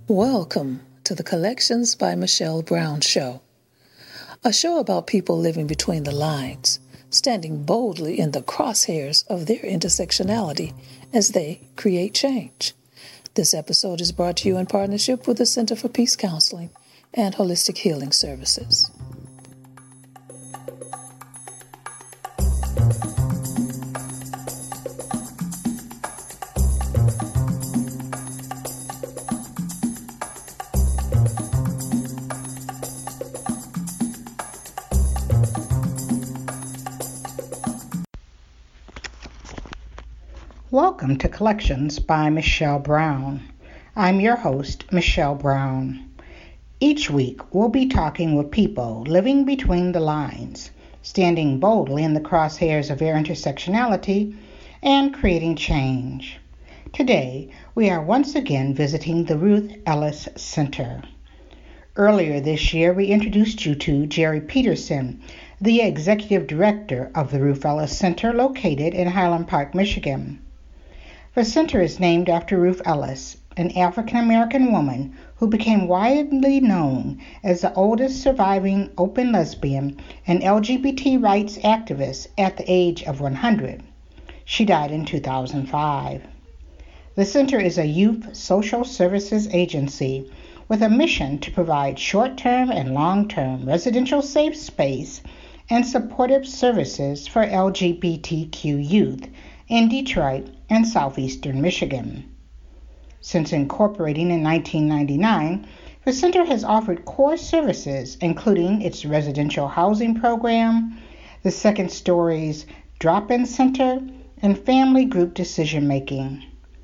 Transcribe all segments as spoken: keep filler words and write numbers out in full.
Welcome to the Collections by Michelle Brown show, a show about people living between the lines, standing boldly in the crosshairs of their intersectionality as they create change. This episode is brought to you in partnership with the Center for Peace Counseling and Holistic Healing Services. Welcome to Collections by Michelle Brown. I'm your host, Michelle Brown. Each week, we'll be talking with people living between the lines, standing boldly in the crosshairs of their intersectionality, and creating change. Today, we are once again visiting the Ruth Ellis Center. Earlier this year, we introduced you to Jerry Peterson, the executive director of the Ruth Ellis Center located in Highland Park, Michigan. The center is named after Ruth Ellis, an African-American woman who became widely known as the oldest surviving open lesbian and L G B T rights activist at the age of one hundred. She died in two thousand five. The center is a youth social services agency with a mission to provide short-term and long-term residential safe space and supportive services for L G B T Q youth in Detroit and southeastern Michigan. Since incorporating in nineteen ninety-nine, the center has offered core services including its residential housing program, the Second Stories Drop-In Center, and family group decision-making.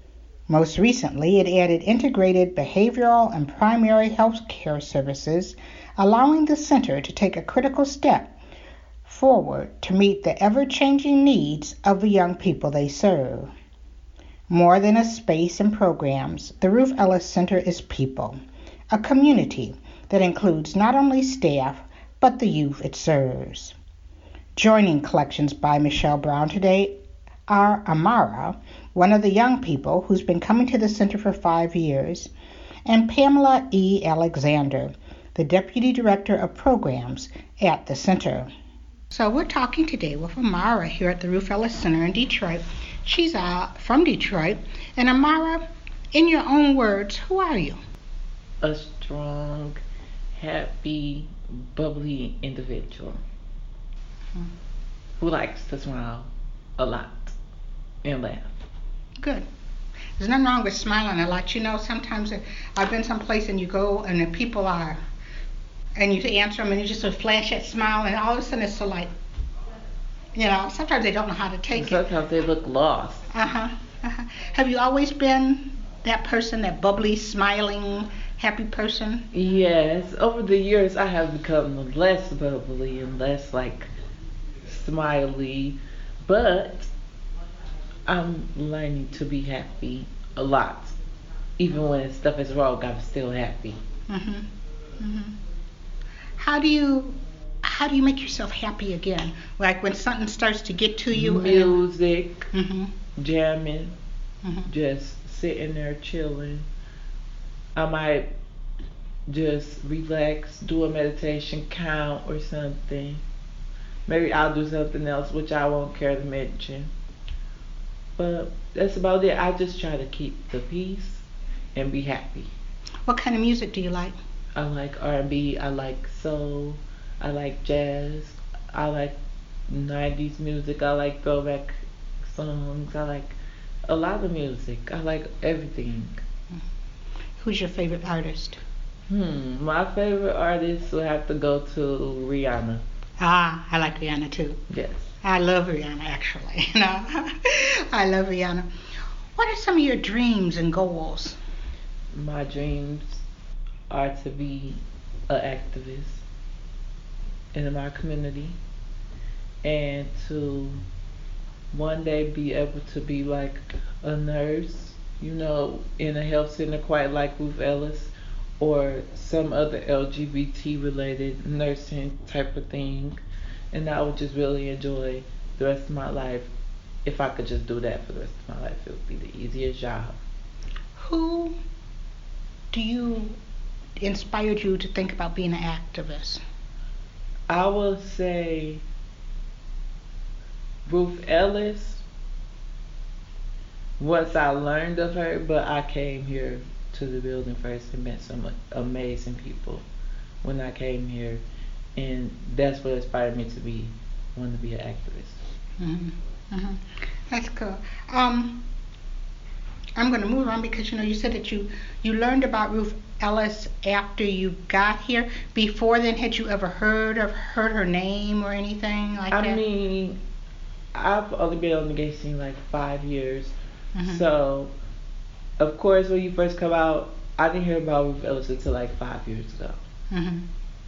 Most recently, it added integrated behavioral and primary health care services, allowing the center to take a critical step forward to meet the ever-changing needs of the young people they serve. More than a space and programs, the Ruth Ellis Center is people, a community that includes not only staff, but the youth it serves. Joining Collections by Michelle Brown today are Amara, one of the young people who's been coming to the center for five years, and Pamela E. Alexander, the Deputy Director of Programs at the center. So we're talking today with Amara here at the Ruth Ellis Center in Detroit. She's uh, from Detroit. And Amara, in your own words, who are you? A strong, happy, bubbly individual hmm. who likes to smile a lot and laugh. Good. There's nothing wrong with smiling a lot. You know, sometimes I've been someplace and you go and the people are and you answer them and you just sort of flash that smile and all of a sudden it's so like, you know, sometimes they don't know how to take and sometimes it. Sometimes they look lost. Uh-huh, uh-huh. Have you always been that person, that bubbly, smiling, happy person? Yes. Over the years I have become less bubbly and less like smiley, but I'm learning to be happy a lot. Even when stuff is wrong, I'm still happy. Mm-hmm. Mm-hmm. How do you how do you make yourself happy again? Like when something starts to get to you? Music, and then, mm-hmm. jamming, mm-hmm. just sitting there chilling. I might just relax, do a meditation count or something. Maybe I'll do something else which I won't care to mention. But that's about it. I just try to keep the peace and be happy. What kind of music do you like? I like R and B, I like soul, I like jazz, I like nineties music, I like throwback songs, I like a lot of music, I like everything. Who's your favorite artist? Hmm, my favorite artist would have to go to Rihanna. Ah, I like Rihanna too. Yes. I love Rihanna actually, you know. I love Rihanna. What are some of your dreams and goals? My dreams are to be an activist in my community and to one day be able to be like a nurse, you know, in a health center quite like Ruth Ellis or some other L G B T related nursing type of thing. And I would just really enjoy the rest of my life. If I could just do that for the rest of my life, it would be the easiest job. Who do you inspired you to think about being an activist? I will say Ruth Ellis, once I learned of her, but I came here to the building first and met some amazing people when I came here, and that's what inspired me to be want to be an activist. Mm-hmm. Mm-hmm. That's cool. Um, I'm going to move on because you know you said that you you learned about Ruth Ellis after you got here. Before then, had you ever heard of heard her name or anything like I that? I mean, I've only been on the gay scene like five years, mm-hmm. so of course when you first come out, I didn't hear about Ruth Ellis until like five years ago. Mm-hmm.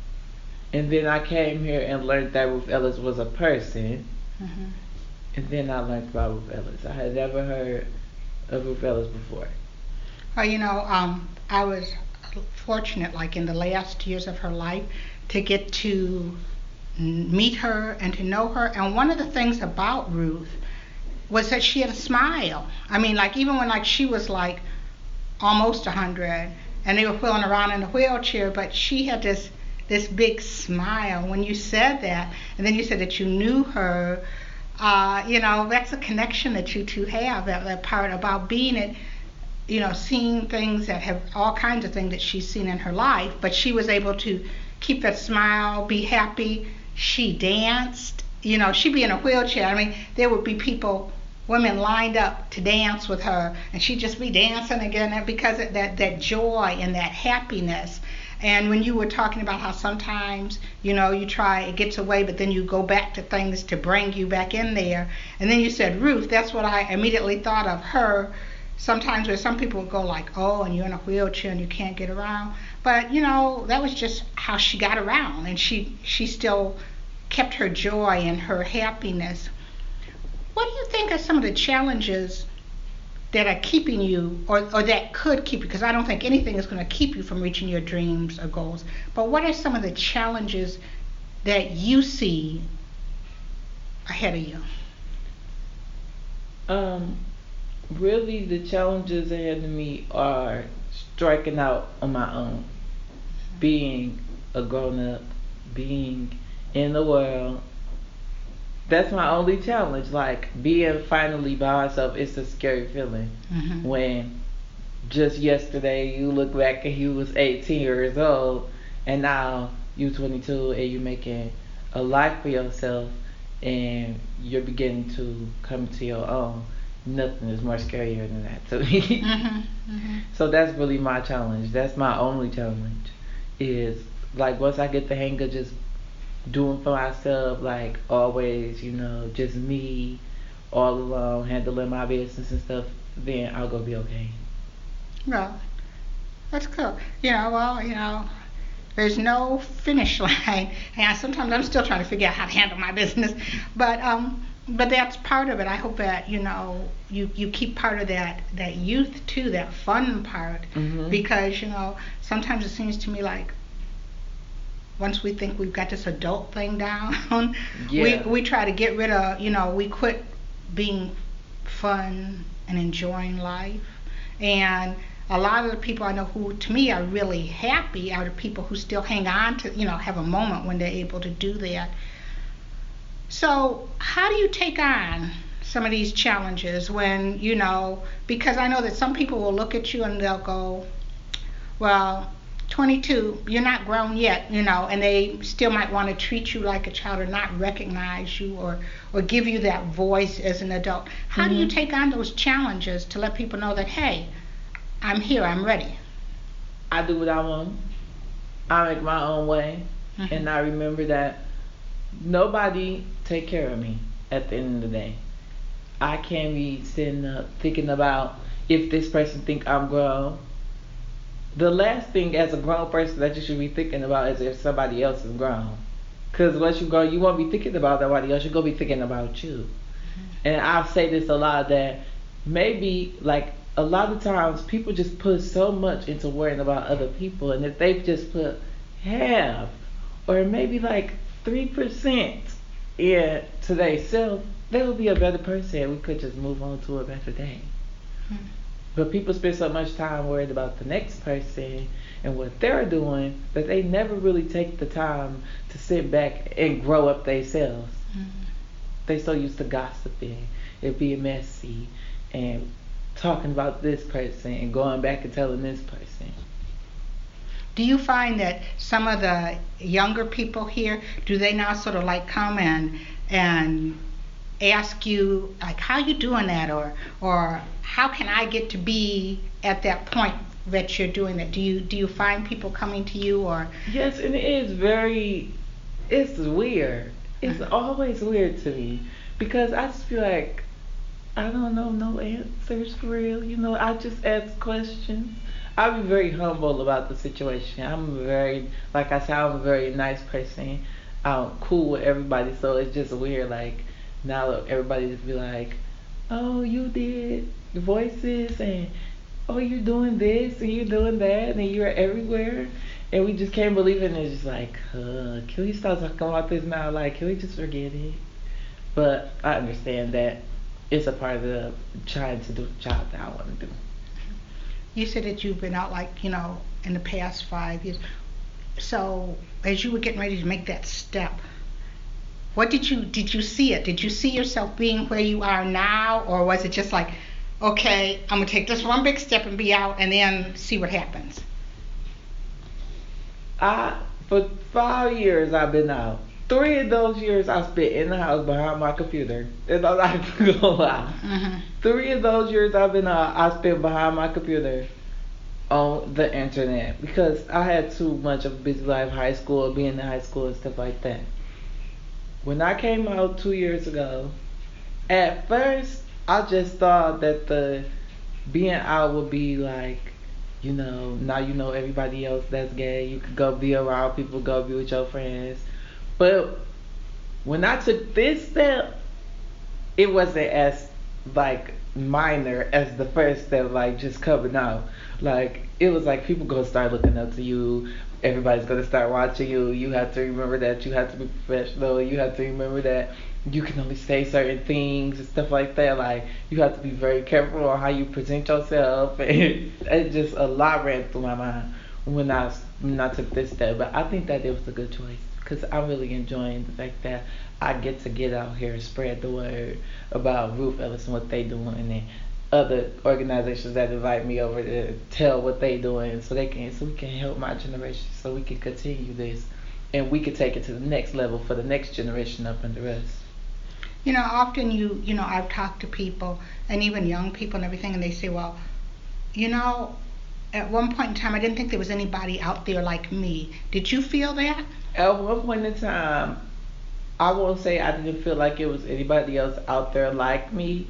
And then I came here and learned that Ruth Ellis was a person. Mm-hmm. And then I learned about Ruth Ellis. I had never heard of Ruth Ellis before. Well, you know, um, I was fortunate, like in the last years of her life, to get to meet her and to know her. And one of the things about Ruth was that she had a smile. I mean, like even when like she was like almost a hundred, and they were wheeling around in a wheelchair, but she had this this big smile when you said that. And then you said that you knew her. Uh, you know, that's a connection that you two have, that, that part about being it, you know, seeing things that have all kinds of things that she's seen in her life, but she was able to keep that smile, be happy. She danced, you know, she'd be in a wheelchair. I mean, there would be people, women lined up to dance with her, and she'd just be dancing again because of that, that joy and that happiness. And when you were talking about how sometimes, you know, you try, it gets away, but then you go back to things to bring you back in there. And then you said Ruth, that's what I immediately thought of her. Sometimes where some people would go like, oh, and you're in a wheelchair and you can't get around. But, you know, that was just how she got around. And she, she still kept her joy and her happiness. What do you think are some of the challenges that are keeping you, or, or that could keep you, because I don't think anything is going to keep you from reaching your dreams or goals, but what are some of the challenges that you see ahead of you? Um, really the challenges ahead of me are striking out on my own, being a grown-up, being in the world. That's my only challenge. Like being finally by myself, it's a scary feeling. Mm-hmm. When just yesterday you look back and you was eighteen years old, and now you twenty-two and you're making a life for yourself, and you're beginning to come to your own. Nothing is more scarier than that to me. Mm-hmm. Mm-hmm. So that's really my challenge. That's my only challenge. Is like once I get the hang of just doing for myself, like always, you know, just me, all alone, handling my business and stuff, then I'll go be okay. Well, that's cool. You know, well, you know, there's no finish line, and sometimes I'm still trying to figure out how to handle my business, but um, but that's part of it. I hope that you know you you keep part of that that youth too, that fun part, mm-hmm. because you know sometimes it seems to me like, once we think we've got this adult thing down, yeah. we we try to get rid of, you know, we quit being fun and enjoying life. And a lot of the people I know who, to me, are really happy are the people who still hang on to, you know, have a moment when they're able to do that. So how do you take on some of these challenges when, you know, because I know that some people will look at you and they'll go, well, twenty-two, you're not grown yet, you know, and they still might want to treat you like a child or not recognize you or, or give you that voice as an adult. How mm-hmm. do you take on those challenges to let people know that, hey, I'm here, I'm ready? I do what I want. I make my own way. Mm-hmm. And I remember that nobody take care of me at the end of the day. I can't be sitting up thinking about if this person think I'm grown. The last thing as a grown person that you should be thinking about is if somebody else is grown. Because once you grow, you won't be thinking about somebody else. You're going to be thinking about you. Mm-hmm. And I say this a lot, that maybe like a lot of times people just put so much into worrying about other people. And if they just put half or maybe like three percent in today's self, they will be a better person. We could just move on to a better day. Mm-hmm. But people spend so much time worried about the next person and what they're doing that they never really take the time to sit back and grow up themselves. Mm-hmm. They so used to gossiping and being messy and talking about this person and going back and telling this person. Do you find that some of the younger people here, do they now sort of like come and and ask you like, how you doing that, or or how can I get to be at that point that you're doing that? Do you do you find people coming to you? Or yes, and it is very, it's weird. It's mm-hmm. always weird to me because I just feel like I don't know no answers for real. You know, I just ask questions. I be very humble about the situation. I'm very, like I said, I'm a very nice person. I'm cool with everybody, so it's just weird. Like now, everybody just be like, "Oh, you did voices, and oh, you're doing this, and you're doing that, and you're everywhere," and we just can't believe it. And it's just like, uh, can we stop talking about this now? Like, can we just forget it? But I understand that it's a part of the trying to do the job that I want to do. You said that you've been out, like, you know, in the past five years. So as you were getting ready to make that step, what did you did you see it? Did you see yourself being where you are now, or was it just like, okay, I'm gonna take this one big step and be out, and then see what happens? I for five years I've been out. Three of those years I spent in the house behind my computer. And I'm not gonna lie. Mm-hmm. Three of those years I've been out, I spent behind my computer on the internet because I had too much of a busy life, high school, being in high school and stuff like that. When I came out two years ago, at first I just thought that the being out would be like, you know, now you know everybody else that's gay. You could go be around people, go be with your friends. But when I took this step, it wasn't as like minor as the first step, like just coming out. Like it was like people gonna start looking up to you. Everybody's gonna start watching you. You have to remember that you have to be professional. You have to remember that you can only say certain things and stuff like that. Like you have to be very careful on how you present yourself. And it just a lot ran through my mind when I when I took this step. But I think that it was a good choice. Because I'm really enjoying the fact that I get to get out here and spread the word about Ruth Ellis and what they doing, and other organizations that invite me over to tell what they doing, so they can, so we can help my generation, so we can continue this, and we can take it to the next level for the next generation up under us. You know, often you, you know, I've talked to people, and even young people and everything, and they say, well, you know, at one point in time, I didn't think there was anybody out there like me. Did you feel that? At one point in time, I won't say I didn't feel like it was anybody else out there like me.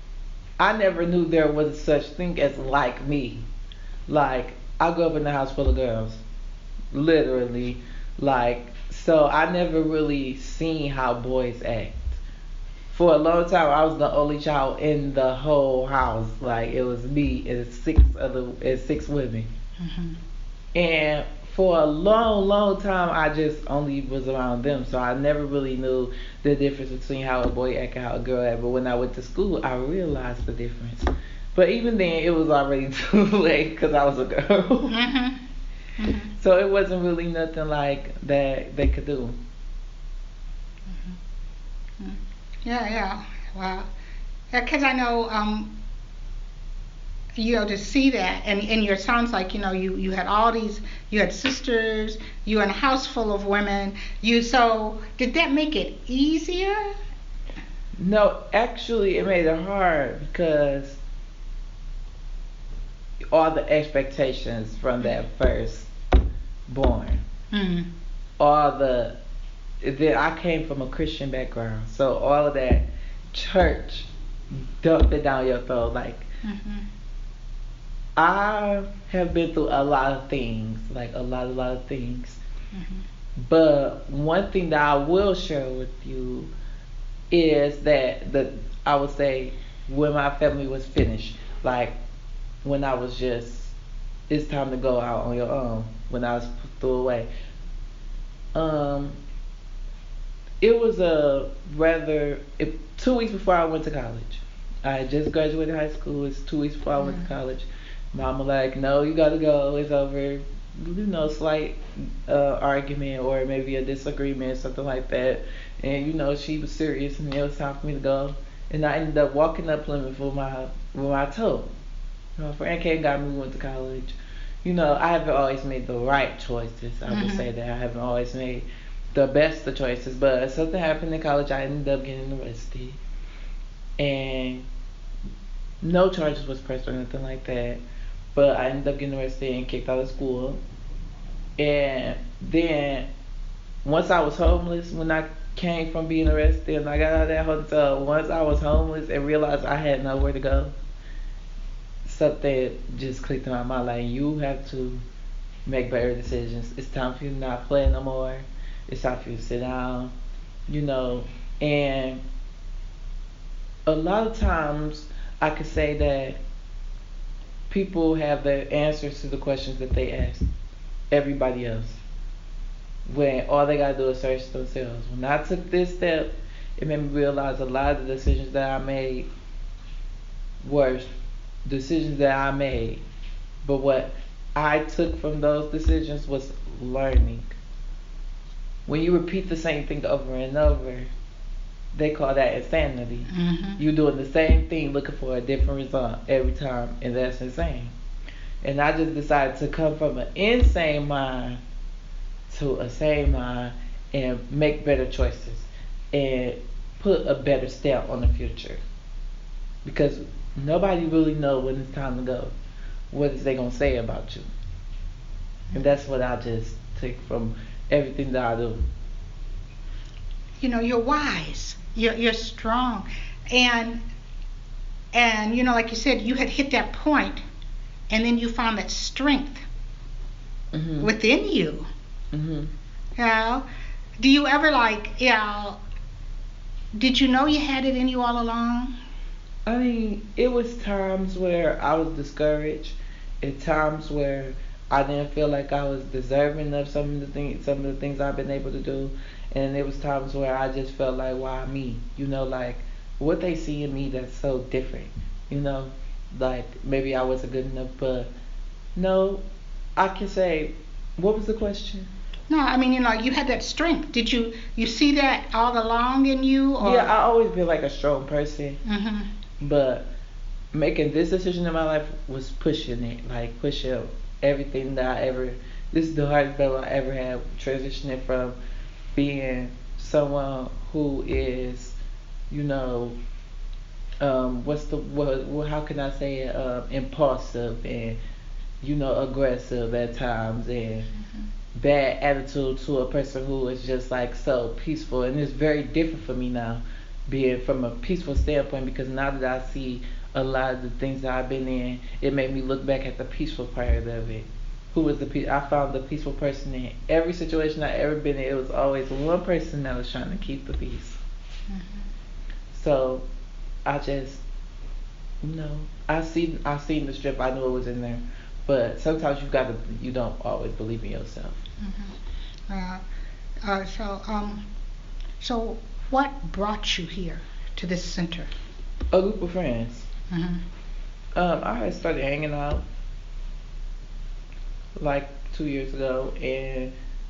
I never knew there was such thing as like me. Like, I grew up in a house full of girls. Literally. Like, so I never really seen how boys act. For a long time, I was the only child in the whole house. Like, it was me and six other, and six women. Mm-hmm. And for a long, long time, I just only was around them. So I never really knew the difference between how a boy act and how a girl act. But when I went to school, I realized the difference. But even then, it was already too late because I was a girl. Mm-hmm. Mm-hmm. So it wasn't really nothing like that they could do. Mm-hmm. Yeah, yeah. Wow. Because I know, um, you know, to see that, and, and your sounds like, you know, you, you had all these, you had sisters, you were in a house full of women. You so did that make it easier? No, actually, it made it hard because all the expectations from that first born, mm-hmm. all the that I came from a Christian background, so all of that church dumped it down your throat. Like, mm-hmm. I have been through a lot of things, like a lot, a lot of things. Mm-hmm. But one thing that I will share with you is that the I would say when my family was finished, like when I was just, it's time to go out on your own, when I was threw away. Um, it was a rather, it, two weeks before I went to college. I had just graduated high school. It's two weeks before I went to college. Mama like, no, you gotta go. It's over. You know, slight uh, argument or maybe a disagreement, something like that. And you know, she was serious, and it was time for me to go. And I ended up walking up Plymouth with my with my toe. My friend came, got me, went to college. You know, I haven't always made the right choices. I mm-hmm. would say that I haven't always made the best of choices. But something happened in college. I ended up getting arrested, and no charges was pressed or nothing like that. But I ended up getting arrested and kicked out of school. And then once I was homeless, when I came from being arrested and I got out of that hotel, once I was homeless and realized I had nowhere to go, something just clicked in my mind, like, you have to make better decisions. It's time for you to not play no more. It's time for you to sit down, you know. And a lot of times I could say that people have the answers to the questions that they ask everybody else, when all they gotta do is search themselves. When I took this step, it made me realize a lot of the decisions that I made were decisions that I made, but what I took from those decisions was learning. When you repeat the same thing over and over, they call that insanity. Mm-hmm. You're doing the same thing looking for a different result every time, and that's insane. And I just decided to come from an insane mind to a sane mind and make better choices and put a better stamp on the future. Because nobody really knows when it's time to go. What is they going to say about you? And that's what I just take from everything that I do. You know, you're wise. You're you're strong. And and you know, like you said, you had hit that point, and then you found that strength mm-hmm. within you. Mm-hmm. You know, do you ever like, you know, did you know you had it in you all along? I mean, it was times where I was discouraged, at times where I didn't feel like I was deserving of some of the things, some of the things I've been able to do, and there was times where I just felt like, why me? You know, like what they see in me that's so different. You know, like maybe I wasn't good enough, but no, I can say, what was the question? No, I mean, you know, you had that strength. Did you you see that all along in you? Or? Yeah, I always been like a strong person. Mm-hmm. But making this decision in my life was pushing it, like pushing everything that I ever, this is the hardest battle I ever had, transitioning from being someone who is, you know, um, what's the, what, what how can I say it, uh, impulsive and, you know, aggressive at times and mm-hmm. bad attitude to a person who is just like so peaceful. And it's very different for me now, being from a peaceful standpoint, because now that I see a lot of the things that I've been in, it made me look back at the peaceful part of it. Who was the pe- I found the peaceful person in every situation I ever been in. It was always one person that was trying to keep the peace. Mm-hmm. So I just, you know, I seen I seen the strip. I knew it was in there, but sometimes you got to, you don't always believe in yourself. Mm-hmm. Uh, uh, so um, so what brought you here to this center? A group of friends. Mm-hmm. Um, I had started hanging out like two years ago, and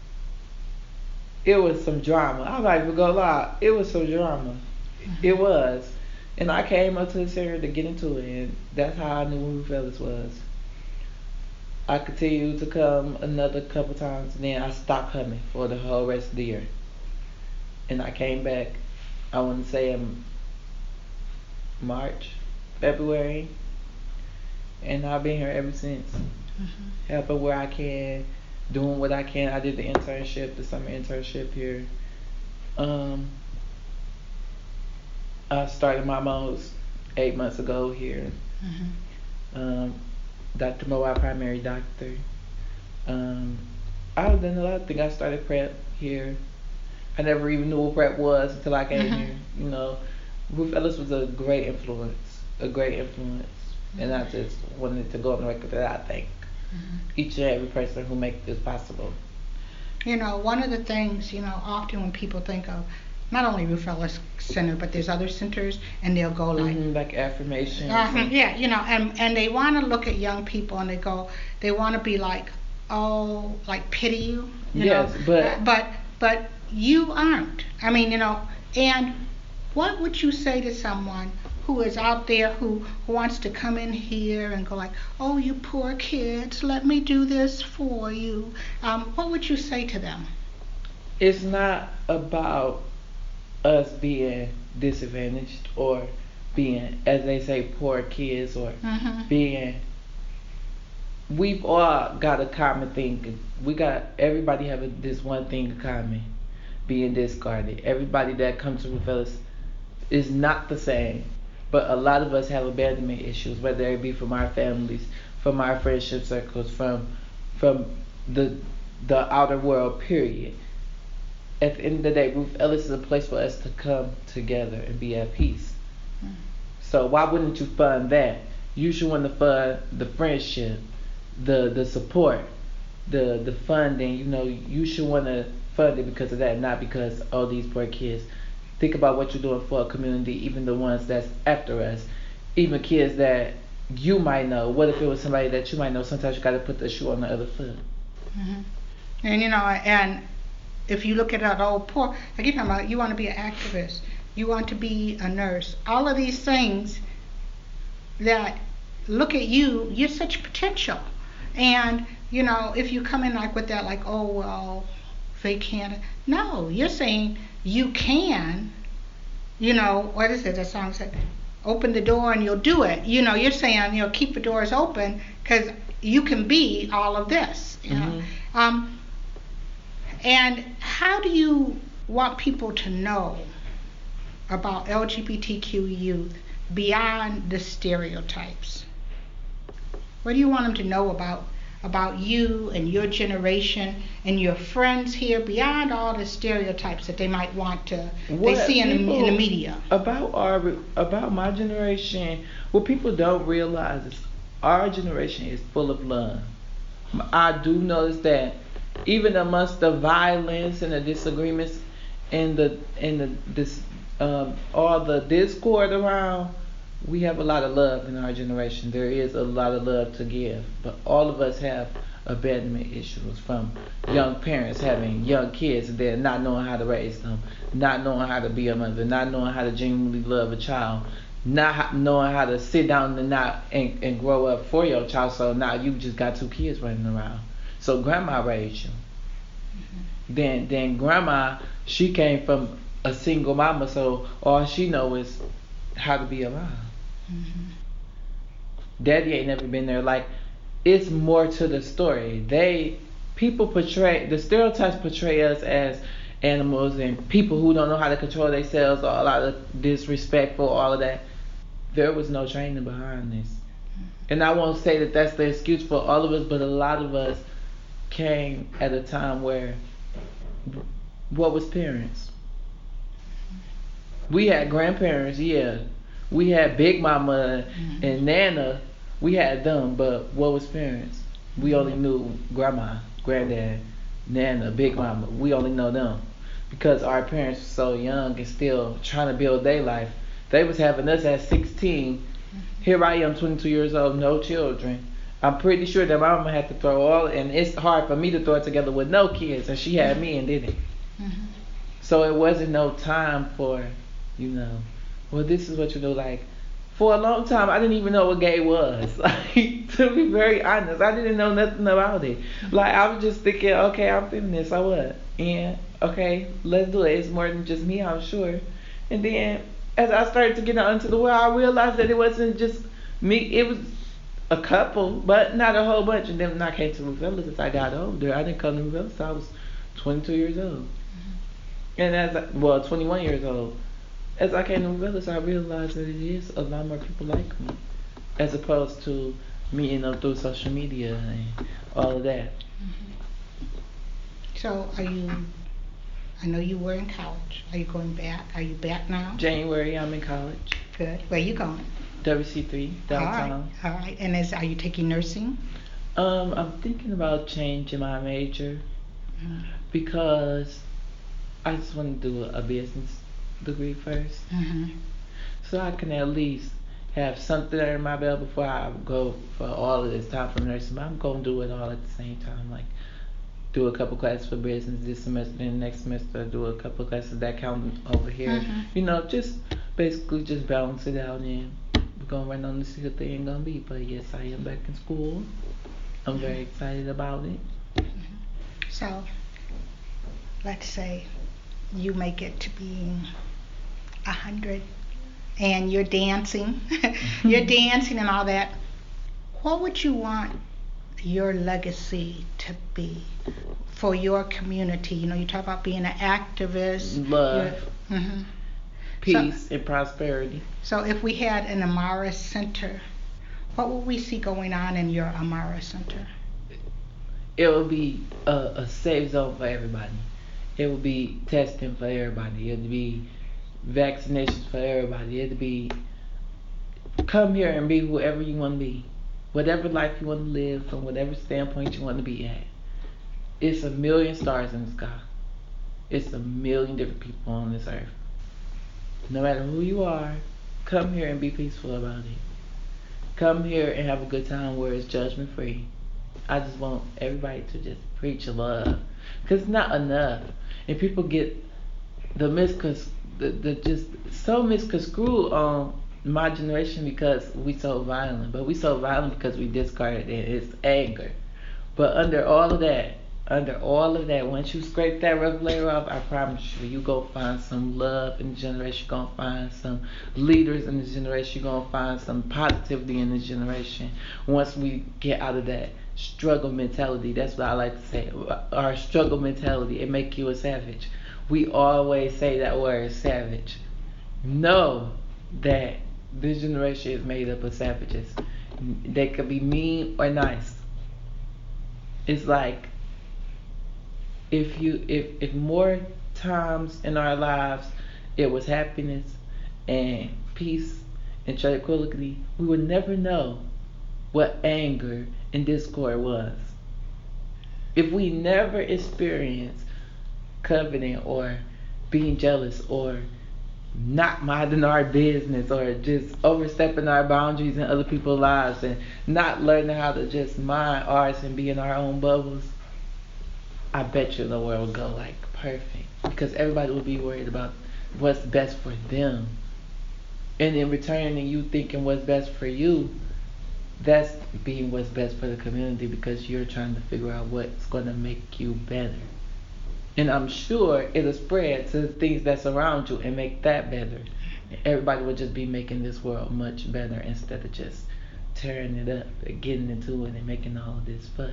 it was some drama. I'm not even gonna lie, it was some drama. Mm-hmm. It was, and I came up to this area to get into it, and that's how I knew who Fellas was. I continued to come another couple times, and then I stopped coming for the whole rest of the year. And I came back, I want to say in March, February, and I've been here ever since. Mm-hmm. Helping where I can, doing what I can. I did the internship, the summer internship here. Um, I started my most eight months ago here. Mm-hmm. Um, Doctor Moa, primary doctor. Um, I've done a lot of things. I started prep here. I never even knew what prep was until I came mm-hmm. here. You know, Ruth Ellis was a great influence, a great influence, mm-hmm. and I just wanted to go on the record that I thank mm-hmm. each and every person who makes this possible. You know, one of the things, you know, often when people think of not only Ruth Ellis Center, but there's other centers, and they'll go like, Mm-hmm, like affirmation. uh, yeah, you know, and and they want to look at young people, and they go, they want to be like, oh, like pity you, you Yes, know, but- but but you aren't. I mean, you know, and what would you say to someone who is out there who, who wants to come in here and go like, oh, you poor kids, let me do this for you? Um, what would you say to them? It's not about us being disadvantaged or being, as they say, poor kids, or Mhm. being. We've all got a common thing. We got everybody have a, this one thing in common: being discarded. Everybody that comes to Ruth Ellis is not the same, but a lot of us have abandonment issues, whether it be from our families, from our friendship circles, from from the the outer world. Period. At the end of the day, Ruth Ellis is a place for us to come together and be at peace. Mm. So why wouldn't you fund that? You should want to fund the friendship, the the support, the the funding. You know, you should want to fund it because of that, not because, oh, these poor kids. Think about what you're doing for a community, even the ones that's after us, even kids that you might know. What if it was somebody that you might know? Sometimes you got to put the shoe on the other foot. Mhm. And you know, and if you look at that old poor, like you're talking about, you want to be an activist, you want to be a nurse, all of these things that look at you, you're such potential. And you know, if you come in like with that, like, oh well, they can't. No, you're saying you can. You know, what is it? The song said, "Open the door and you'll do it." You know, you're saying, you know, keep the doors open because you can be all of this. You know. Mm-hmm. Um, and how do you want people to know about L G B T Q youth beyond the stereotypes? What do you want them to know about about you and your generation and your friends here beyond all the stereotypes that they might want to What they see in the, in the people- media? About our about my generation, what people don't realize is our generation is full of love. I do notice that even amongst the violence and the disagreements and the and the this um, all the discord around, we have a lot of love in our generation. There is a lot of love to give, but all of us have abandonment issues, from young parents having young kids and then not knowing how to raise them, not knowing how to be a mother, not knowing how to genuinely love a child, not ha- knowing how to sit down and not and, and grow up for your child. So now you just got two kids running around. So grandma raised you. Mm-hmm. Then then grandma, she came from a single mama, so all she know is how to be a mom. Mm-hmm. Daddy ain't never been there. Like, it's more to the story. They people portray the stereotypes portray us as animals and people who don't know how to control themselves, or a lot of disrespectful, all of that. There was no training behind this. And I won't say that that's the excuse for all of us, but a lot of us came at a time where, what was parents? We had grandparents, yeah. We had Big Mama mm-hmm. and Nana. We had them, but what was parents? We only knew Grandma, Granddad, Nana, Big Mama. We only know them because our parents were so young and still trying to build their life. They was having us at sixteen. Here I am, twenty-two years old, no children. I'm pretty sure that my mama had to throw all, and it's hard for me to throw it together with no kids, and she had me and didn't. Mm-hmm. So it wasn't no time for, you know, well, this is what you do. Like, for a long time, I didn't even know what gay was. Like, to be very honest, I didn't know nothing about it. Like, I was just thinking, okay, I'm feminist, so what? And, okay, let's do it. It's more than just me, I'm sure. And then, as I started to get out into the world, I realized that it wasn't just me. It was a couple, but not a whole bunch. And then when I came to Ruth Ellis, as I got older, I didn't come to Ruth Ellis until I was twenty-two years old. Mm-hmm. And as I, well, twenty-one years old. As I came to Ruth Ellis, I realized that it is a lot more people like me, as opposed to meeting them through social media and all of that. Mm-hmm. So, are you? I know you were in college. Are you going back? Are you back now? January, I'm in college. Good. Where are you going? W C three, downtown. All right. All right. And is are you taking nursing? Um, I'm thinking about changing my major mm-hmm. because I just want to do a, a business degree first, Mm-hmm. so I can at least have something under my belt before I go for all of this time from nursing. But I'm gonna do it all at the same time, like do a couple classes for business this semester, then next semester do a couple classes that count over here. Mm-hmm. You know, just basically just balance it out, and we're gonna run on to see what the end gonna be. But yes, I am back in school. I'm very excited about it. So, let's say you make it to being a hundred, and you're dancing, you're dancing and all that. What would you want your legacy to be for your community? You know, you talk about being an activist. Love, mm-hmm. peace, so, and prosperity. So if we had an Amara Center, what would we see going on in your Amara Center? It would be a, a safe zone for everybody. It would be testing for everybody. It would be vaccinations for everybody. It would be come here and be whoever you want to be. Whatever life you want to live, from whatever standpoint you want to be at. It's a million stars in the sky. It's a million different people on this earth. No matter who you are, come here and be peaceful about it. Come here and have a good time where it's judgment free. I just want everybody to just preach love, because it's not enough, and people get the miscon the, the just so misconstrued on my generation because we so violent, but we so violent because we discarded it. It's anger. But under all of that, under all of that, once you scrape that rough layer off, I promise you, you go find some love in the generation. You're gonna find some leaders in this generation. You're gonna find some positivity in this generation. Once we get out of that struggle mentality, that's what I like to say. Our struggle mentality, it make you a savage. We always say that word, savage. Know that this generation is made up of savages. They could be mean or nice. It's like if you if if more times in our lives it was happiness and peace and tranquility, we would never know what anger and discord was. If we never experienced coveting or being jealous or not minding our business or just overstepping our boundaries in other people's lives and not learning how to just mind ours and be in our own bubbles, I bet you the world would go like perfect, because everybody would be worried about what's best for them. And in return, and you thinking what's best for you, that's being what's best for the community, because you're trying to figure out what's going to make you better. And I'm sure it'll spread to the things that surround you and make that better. Everybody would just be making this world much better instead of just tearing it up and getting into it and making all of this fuss.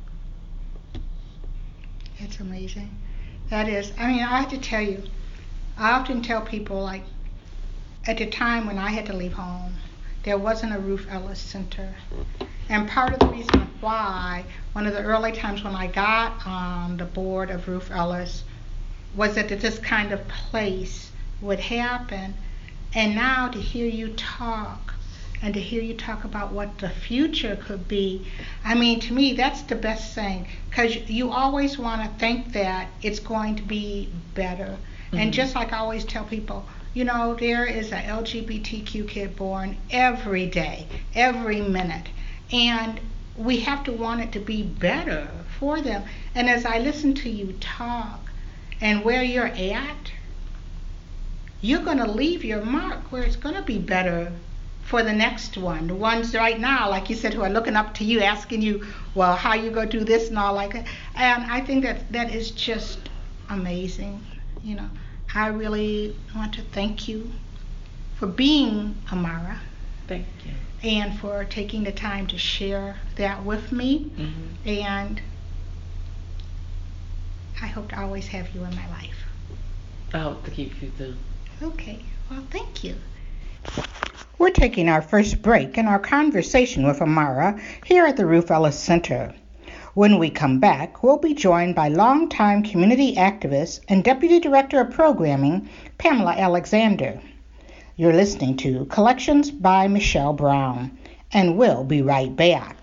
It's amazing. That is, I mean, I have to tell you, I often tell people, like, at the time when I had to leave home, there wasn't a Ruth Ellis Center. And part of the reason why, one of the early times when I got on the board of Ruth Ellis, was that this kind of place would happen. And now to hear you talk, and to hear you talk about what the future could be, I mean, to me, that's the best thing. Because you always want to think that it's going to be better. Mm-hmm. And just like I always tell people, you know, there is an L G B T Q kid born every day, every minute. And we have to want it to be better for them. And as I listen to you talk and where you're at, you're going to leave your mark where it's going to be better for the next one. The ones right now, like you said, who are looking up to you, asking you, well, how you going to do this and all like that. And I think that that is just amazing. You know, I really want to thank you for being Amara. Thank you. And for taking the time to share that with me. Mm-hmm. And I hope to always have you in my life. I hope to keep you too. Okay, well, thank you. We're taking our first break in our conversation with Amara here at the Ruth Ellis Center. When we come back, we'll be joined by longtime community activist and Deputy Director of Programming, Pamela Alexander. You're listening to Collections by Michelle Brown, and we'll be right back.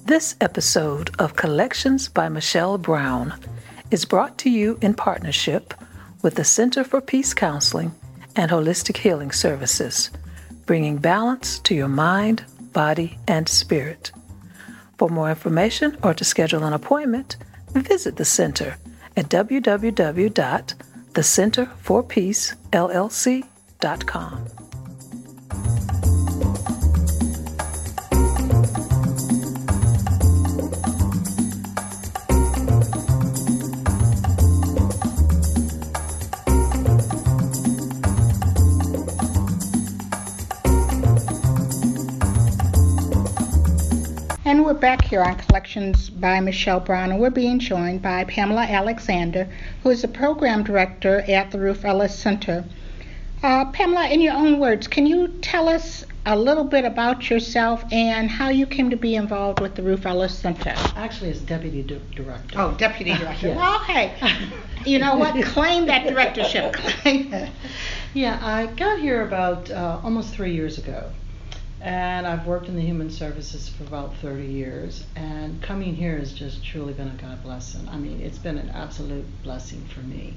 This episode of Collections by Michelle Brown is brought to you in partnership with the Center for Peace Counseling and Holistic Healing Services, bringing balance to your mind, body, and spirit. For more information or to schedule an appointment, visit the center at w w w dot the center for peace l l c dot com. And we're back here on Collections by Michelle Brown, and we're being joined by Pamela Alexander, who is the program director at the Ruth Ellis Center. Uh, Pamela, in your own words, can you tell us a little bit about yourself and how you came to be involved with the Ruth Ellis Center? Actually, as deputy di- director. Oh, deputy director. Yes. Well, okay. You know what? Claim that directorship. Claim it. Yeah, I got here about uh, almost three years ago. And I've worked in the human services for about thirty years, and coming here has just truly been a God blessing. I mean, it's been an absolute blessing for me.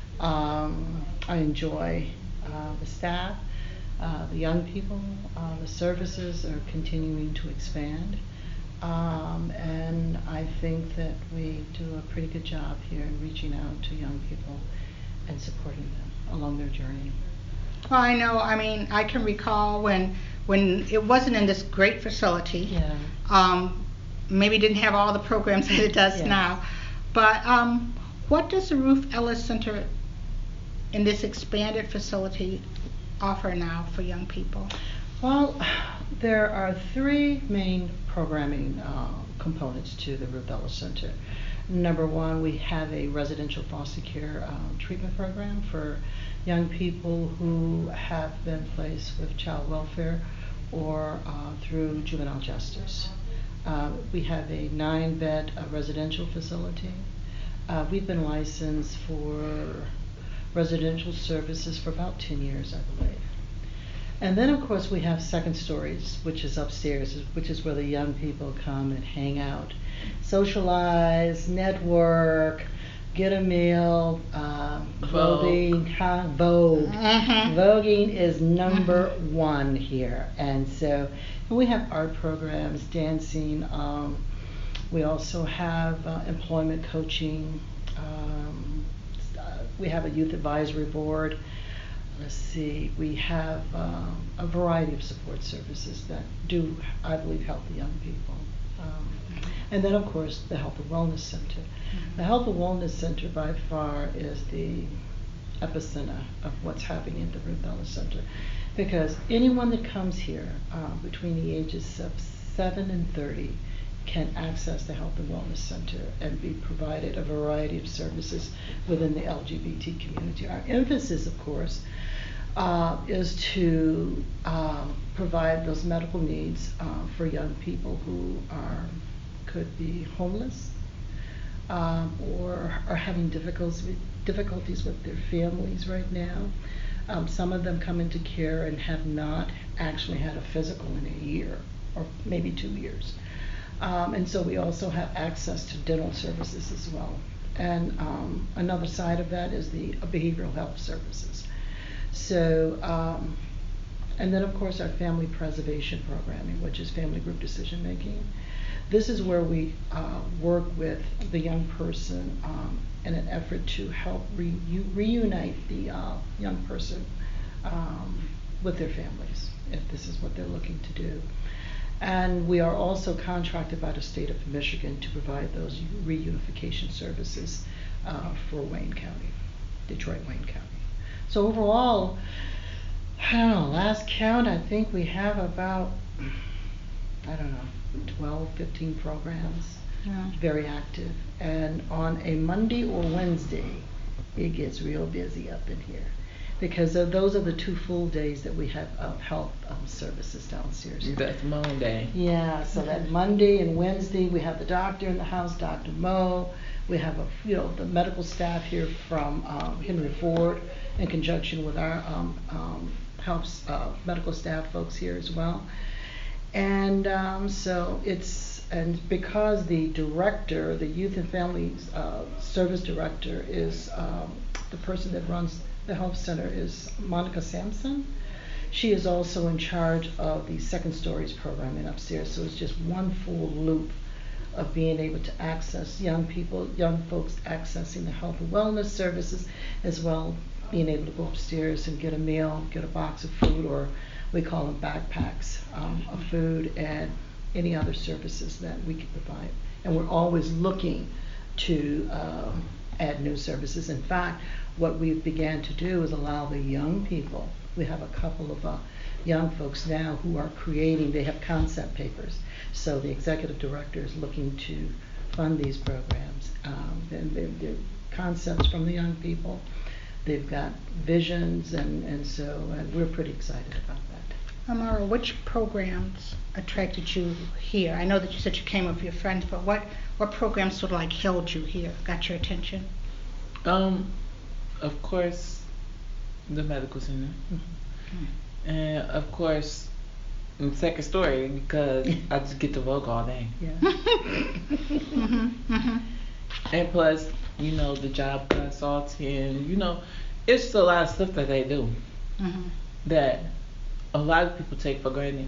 Um, I enjoy uh, the staff, uh, the young people, uh, the services are continuing to expand, um, and I think that we do a pretty good job here in reaching out to young people and supporting them along their journey. Well, I know, I mean, I can recall when when it wasn't in this great facility, Yeah. um, maybe didn't have all the programs that it does Yes. now, but um, what does the Ruth Ellis Center in this expanded facility offer now for young people? Well, there are three main programming uh, components to the Ruth Ellis Center. Number one, we have a residential foster care uh, treatment program for young people who have been placed with child welfare or uh, through juvenile justice. Uh, we have a nine-bed uh, residential facility. Uh, we've been licensed for residential services for about ten years, I believe. And then, of course, we have second stories, which is upstairs, which is where the young people come and hang out, socialize, network, get a meal, um, voguing, huh? Vogue. Mhm. Voguing is number one here. And so and we have art programs, dancing. Um, we also have uh, employment coaching. Um, uh, we have a youth advisory board. Let's see, we have um, a variety of support services that do, I believe, help the young people. Um, and then, of course, the Health and Wellness Center. Mm-hmm. The Health and Wellness Center, by far, is the epicenter of what's happening at the Ruth Ellis Center. Because anyone that comes here uh, between the ages of seven and thirty can access the Health and Wellness Center and be provided a variety of services within the L G B T community. Our emphasis, of course, uh, is to uh, provide those medical needs uh, for young people who are could be homeless um, or are having difficulties difficulties with their families right now. Um, some of them come into care and have not actually had a physical in a year or maybe two years. Um, and so we also have access to dental services as well. And um, another side of that is the behavioral health services. So, um, and then of course our family preservation programming, which is family group decision making. This is where we uh, work with the young person um, in an effort to help re- reunite the uh, young person um, with their families, if this is what they're looking to do. And we are also contracted by the state of Michigan to provide those reunification services uh, for Wayne County, Detroit, Wayne County. So overall, I don't know, last count, I think we have about, I don't know, twelve, fifteen programs, Yeah. very active. And on a Monday or Wednesday, it gets real busy up in here. Because of, those are the two full days that we have of health um, services downstairs. That's Monday. Yeah, so that Monday and Wednesday, we have the doctor in the house, Doctor Mo. We have a, you know, the medical staff here from um, Henry Ford in conjunction with our um, um, health uh, medical staff folks here as well. And um, so it's and because the director, the Youth and Families uh, Service Director, is um, the person that runs the health center is Monica Sampson. She is also in charge of the Second Stories programming upstairs, so it's just one full loop of being able to access young people, young folks accessing the health and wellness services, as well being able to go upstairs and get a meal, get a box of food, or we call them backpacks um, of food, and any other services that we can provide. And we're always looking to um, add new services. In fact, what we've began to do is allow the young people, we have a couple of uh, young folks now who are creating, they have concept papers. So the executive director is looking to fund these programs. Um, and they're, they're concepts from the young people. They've got visions, and, and so uh, we're pretty excited about that. Amara, which programs attracted you here? I know that you said you came with your friends, but what, what programs sort of like held you here, got your attention? Um, of course, the medical center. Mm-hmm. And of course, the Second Story, because I just get to work all day. Yeah. mm-hmm, mm-hmm. And plus, you know, the job consulting, you know, it's just a lot of stuff that they do mm-hmm. that a lot of people take for granted.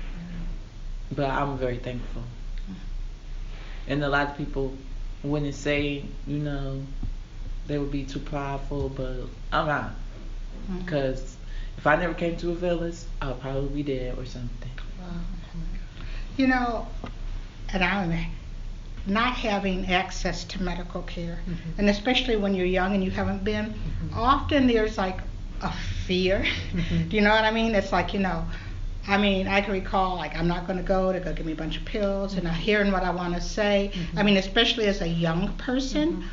But I'm very thankful. Mm-hmm. And a lot of people wouldn't say, you know, they would be too prideful, but I'm not. Because mm-hmm. if I never came to Ruth Ellis, I'll probably be dead or something. Wow. You know, and I not having access to medical care, mm-hmm. and especially when you're young and you haven't been, mm-hmm. often there's like a fear. Mm-hmm. Do you know what I mean? It's like, you know, I mean, I can recall, like, I'm not going to go, to go give me a bunch of pills, mm-hmm. and not hearing what I want to say. Mm-hmm. I mean, especially as a young person. Mm-hmm.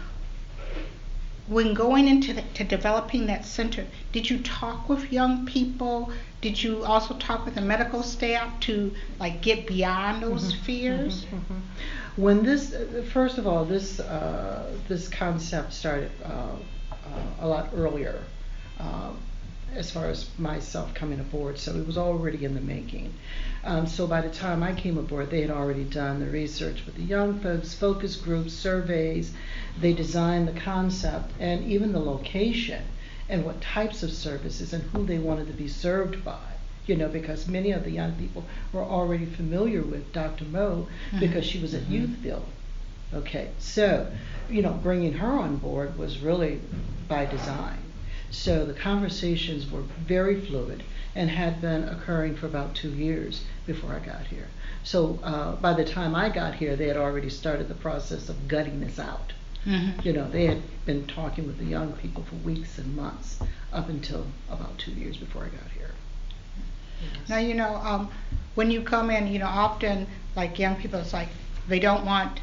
When going into the, to developing that center, did you talk with young people? Did you also talk with the medical staff to like get beyond those mm-hmm. fears? Mm-hmm. Mm-hmm. When this, uh, first of all, this uh, this concept started uh, uh, a lot earlier, uh, as far as myself coming aboard. So it was already in the making. Um, so by the time I came aboard, they had already done the research with the young folks, focus groups, surveys. They designed the concept and even the location and what types of services and who they wanted to be served by. You know, because many of the young people were already familiar with Doctor Moe mm-hmm. because she was at mm-hmm. Youthville. Okay, so, you know, bringing her on board was really by design. So the conversations were very fluid and had been occurring for about two years before I got here. So uh, by the time I got here, they had already started the process of gutting this out. Mm-hmm. You know, they had been talking with the young people for weeks and months up until about two years before I got here. Yes. Now, you know, um, when you come in, you know, often like young people, it's like they don't want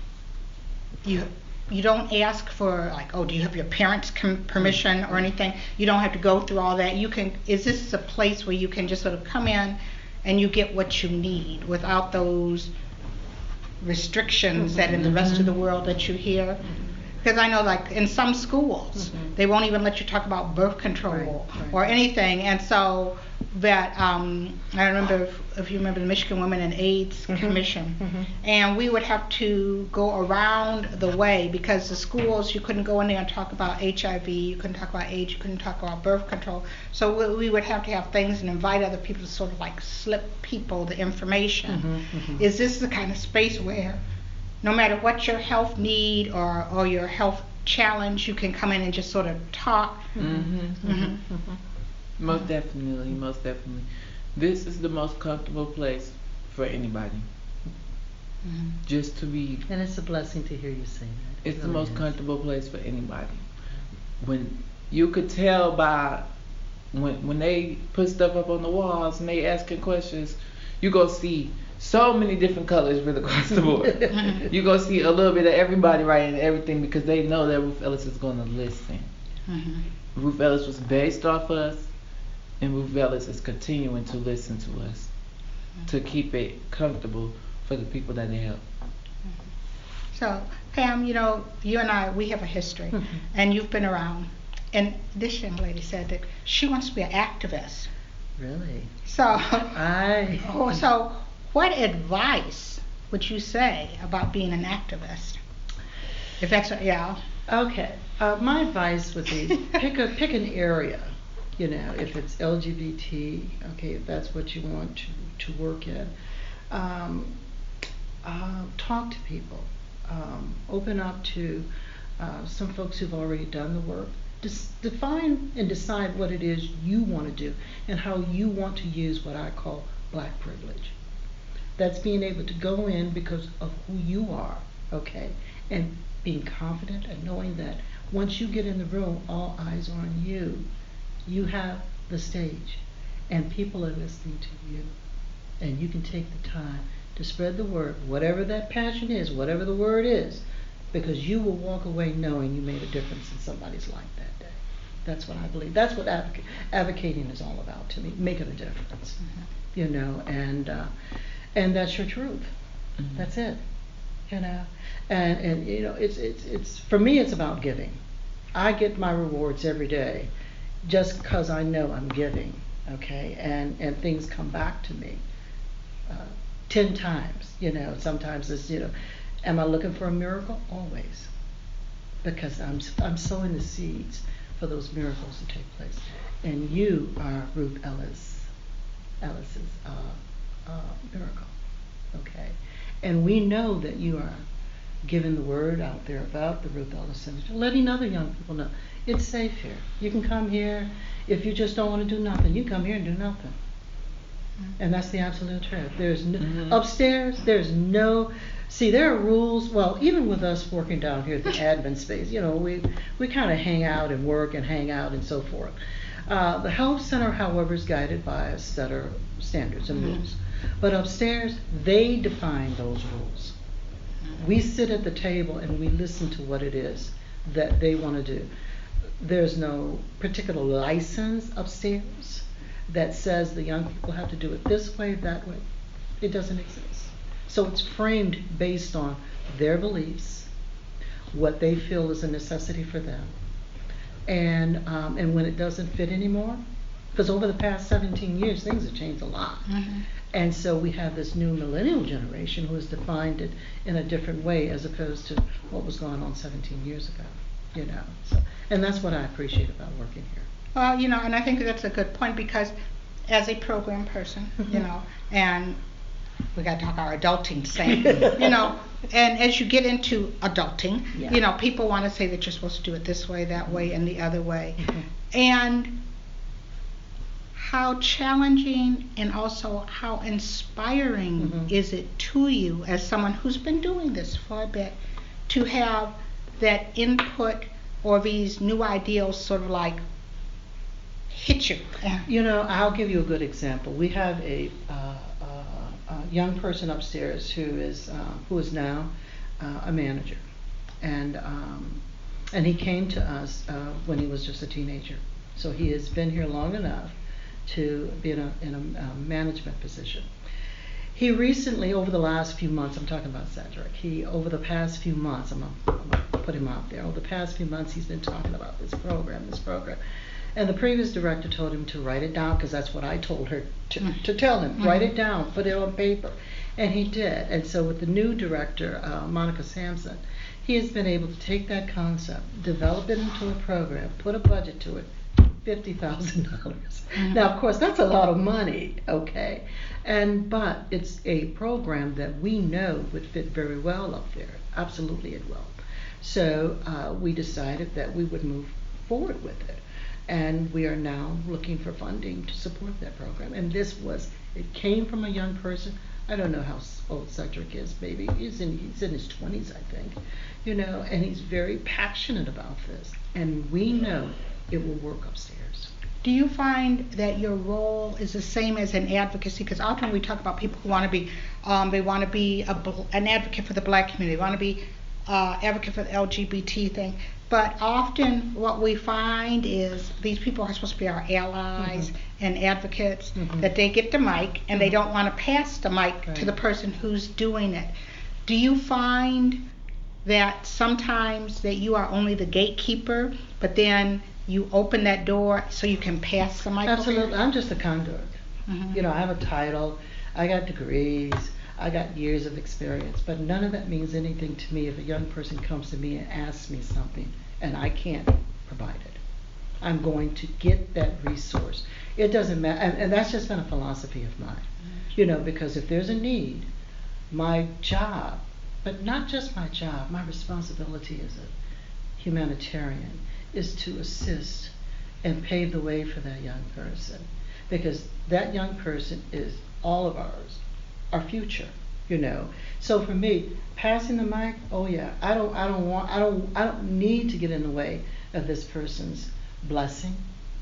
you. You don't ask for like, oh, do you have your parents' com- permission mm-hmm. or anything? You don't have to go through all that. You can. Is this a place where you can just sort of come in and you get what you need without those restrictions mm-hmm. that in the rest of the world that you hear? Mm-hmm. Because I know, like, in some schools, mm-hmm. they won't even let you talk about birth control right, right. or anything. And so that, um, I remember, if, if you remember the Michigan Women and AIDS mm-hmm. Commission, mm-hmm. and we would have to go around the way because the schools, you couldn't go in there and talk about H I V, you couldn't talk about AIDS, you couldn't talk about birth control. So we, we would have to have things and invite other people to sort of like slip people the information. Mm-hmm, mm-hmm. Is this the kind of space where no matter what your health need or, or your health challenge, you can come in and just sort of talk? Mm-hmm, mm-hmm, mm-hmm. Most definitely, most definitely. This is the most comfortable place for anybody. Mm-hmm. Just to be. And it's a blessing to hear you say that. It's it the really most is. comfortable place for anybody. When you could tell by when when they put stuff up on the walls and they asking questions, you go see so many different colors right across the board. You go see a little bit of everybody writing everything because they know that Ruth Ellis is going to listen. Mm-hmm. Ruth Ellis was based off us, and Ruth Ellis is continuing to listen to us mm-hmm. to keep it comfortable for the people that they help. Mm-hmm. So, Pam, you know, you and I, we have a history, mm-hmm. and you've been around. And this young lady said that she wants to be an activist. Really? So, I. oh, so. What advice would you say about being an activist? If that's what, yeah. Okay. Uh, my advice would be pick a pick an area. You know, if it's L G B T, okay, if that's what you want to, to work in. Um, uh, talk to people. Um, open up to uh, some folks who've already done the work. Just define and decide what it is you want to do and how you want to use what I call black privilege. That's being able to go in because of who you are, okay, and being confident and knowing that once you get in the room, all eyes are on you. You have the stage, and people are listening to you, and you can take the time to spread the word, whatever that passion is, whatever the word is, because you will walk away knowing you made a difference in somebody's life that day. That's what I believe. That's what advoc- advocating is all about to me, making a difference, mm-hmm. you know, and uh, and that's your truth. Mm-hmm. That's it, you know, and and you know, it's it's it's for me, it's about giving. I get my rewards every day, just because I know I'm giving, okay, and and things come back to me. Uh, ten times, you know, sometimes it's, you know, am I looking for a miracle? Always. Because I'm I'm sowing the seeds for those miracles to take place. And you are Ruth Ellis, Ellis's uh, uh, miracle, okay? And we know that you are giving the word out there about the Ruth Ellis Center, letting other young people know it's safe here. You can come here. If you just don't want to do nothing, you come here and do nothing. And that's the absolute truth. There's no, mm-hmm. upstairs, there's no, see, there are rules. Well, even with us working down here at the admin space, you know, we, we kind of hang out and work and hang out and so forth. Uh, the health center, however, is guided by a set of standards and mm-hmm. rules. But upstairs, they define those rules. Mm-hmm. We sit at the table and we listen to what it is that they want to do. There's no particular license upstairs that says the young people have to do it this way, that way. It doesn't exist. So it's framed based on their beliefs, what they feel is a necessity for them, and um, and when it doesn't fit anymore, because over the past seventeen years, things have changed a lot. Mm-hmm. And so we have this new millennial generation who has defined it in a different way as opposed to what was going on seventeen years ago, you know. So, and that's what I appreciate about working here. Well, you know, and I think that's a good point because as a program person, mm-hmm. you know, and we got to talk our adulting thing, you know, and as you get into adulting, yeah. you know, people want to say that you're supposed to do it this way, that way, and the other way. Mm-hmm. And how challenging and also how inspiring mm-hmm. is it to you as someone who's been doing this for a bit to have that input or these new ideals sort of like hit you? You know, I'll give you a good example. We have a, uh, uh, a young person upstairs who is uh, who is now uh, a manager, and um, and he came to us uh, when he was just a teenager. So he has been here long enough to be in a in a, a management position. He recently, over the last few months, I'm talking about Cedric. He over the past few months, I'm gonna, I'm gonna put him out there. Over the past few months, he's been talking about this program, this program. And the previous director told him to write it down because that's what I told her to, mm. to tell him. Mm-hmm. Write it down, put it on paper. And he did. And so with the new director, uh, Monica Sampson, he has been able to take that concept, develop it into a program, put a budget to it, fifty thousand dollars. Mm-hmm. Now, of course, that's a lot of money, okay? And but it's a program that we know would fit very well up there. Absolutely it will. So uh, we decided that we would move forward with it. And we are now looking for funding to support that program. And this was, it came from a young person. I don't know how old Cedric is, maybe he's in, he's in his twenties, I think, you know, and he's very passionate about this. And we know it will work upstairs. Do you find that your role is the same as an advocacy? Because often we talk about people who want to be, um, they want to be a, an advocate for the black community, they want to be uh, advocate for the L G B T thing. But often what we find is these people are supposed to be our allies mm-hmm. and advocates, mm-hmm. that they get the mic and mm-hmm. they don't want to pass the mic right. to the person who's doing it. Do you find that sometimes that you are only the gatekeeper, but then you open that door so you can pass the mic? Absolutely. I'm just a conduit. Mm-hmm. You know, I have a title, I got degrees, I got years of experience, but none of that means anything to me if a young person comes to me and asks me something and I can't provide it. I'm going to get that resource. It doesn't matter, and, and that's just been a philosophy of mine, you know, because if there's a need, my job, but not just my job, my responsibility as a humanitarian is to assist and pave the way for that young person, because that young person is all of ours, our future, you know. So for me, passing the mic, oh yeah, I don't, I don't want, I don't, I don't need to get in the way of this person's blessing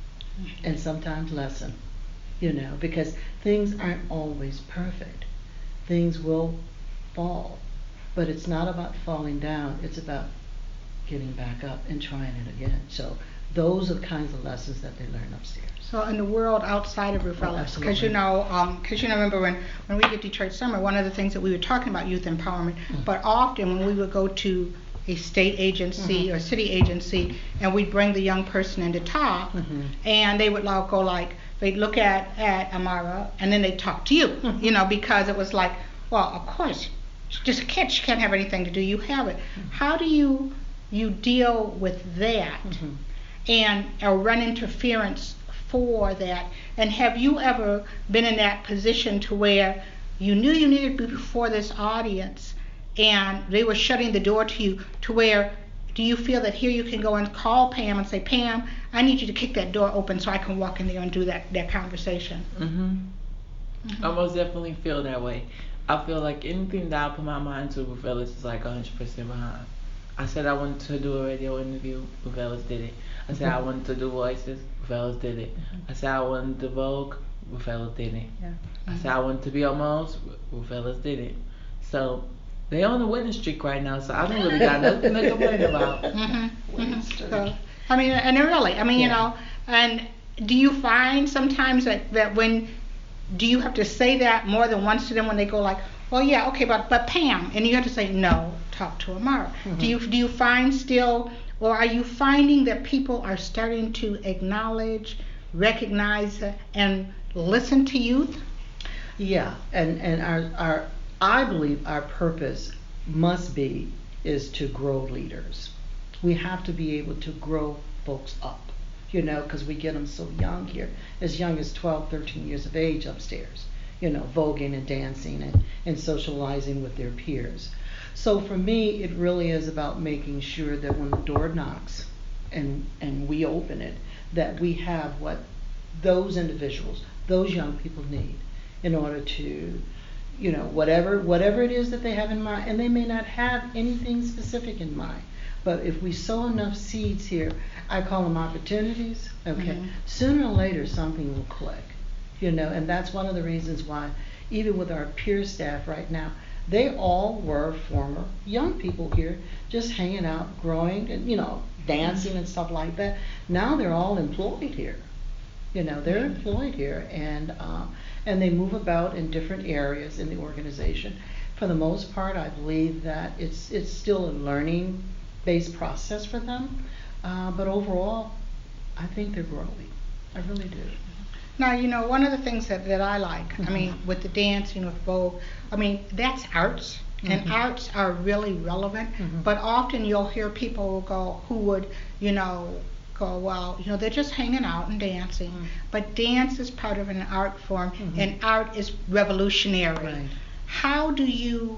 and sometimes lesson, you know, because things aren't always perfect. Things will fall, but it's not about falling down. It's about getting back up and trying it again. So those are the kinds of lessons that they learn upstairs. So in the world outside of Rufellas, because Oh, you know, because um, you know, remember when, when we did Detroit Summer, one of the things that we were talking about youth empowerment, mm-hmm. but often when we would go to a state agency mm-hmm. or city agency, and we'd bring the young person in to talk, mm-hmm. and they would like, go like, they'd look at, at Amara, and then they'd talk to you, mm-hmm. you know, because it was like, well, of course, just a kid, she can't have anything to do, you have it. Mm-hmm. How do you you deal with that mm-hmm. and or run interference for that? And have you ever been in that position to where you knew you needed to be before this audience and they were shutting the door to you, to where do you feel that here you can go and call Pam and say, Pam, I need you to kick that door open so I can walk in there and do that, that conversation? Mm-hmm. Mm-hmm. I most definitely feel that way. I feel like anything that I put my mind to with Rufellas is like one hundred percent behind. I said I wanted to do a radio interview, Rufellas did it. I said I wanted to do voices, Rufellas did it. I said I wanted to Vogue, Rufellas did it. Yeah. I said I wanted to be on Mo's, Rufellas did it. So they on the winning streak right now, so I don't really got nothing to complain about. Mm-hmm. Mm-hmm. So, I mean, and really, I mean, yeah. you know, and do you find sometimes that, that when, do you have to say that more than once to them when they go like, well, yeah, okay, but but Pam, and you have to say, no, talk to Amara. Mm-hmm. Do you do you find still, or are you finding that people are starting to acknowledge, recognize, uh, and listen to youth? Yeah, and, and our, our, I believe our purpose must be is to grow leaders. We have to be able to grow folks up, you know, because we get them so young here, as young as twelve, thirteen years of age upstairs, you know, voguing and dancing and, and socializing with their peers. So for me, it really is about making sure that when the door knocks and, and we open it, that we have what those individuals, those young people need in order to, you know, whatever whatever it is that they have in mind, and they may not have anything specific in mind, but if we sow enough seeds here, I call them opportunities, okay, mm-hmm. sooner or later something will click, you know, and that's one of the reasons why, even with our peer staff right now, they all were former young people here, just hanging out, growing, and, you know, dancing and stuff like that. Now they're all employed here, you know, they're mm-hmm. employed here, and um, and they move about in different areas in the organization. For the most part, I believe that it's it's still a learning-based process for them, uh, but overall, I think they're growing. I really do. Now, you know, one of the things that, that I like, mm-hmm. I mean, with the dancing, with Vogue, I mean, that's arts, mm-hmm. and arts are really relevant, mm-hmm. but often you'll hear people go, who would, you know, go, well, you know, they're just hanging out and dancing, mm-hmm. but dance is part of an art form, mm-hmm. and art is revolutionary. Right. How do you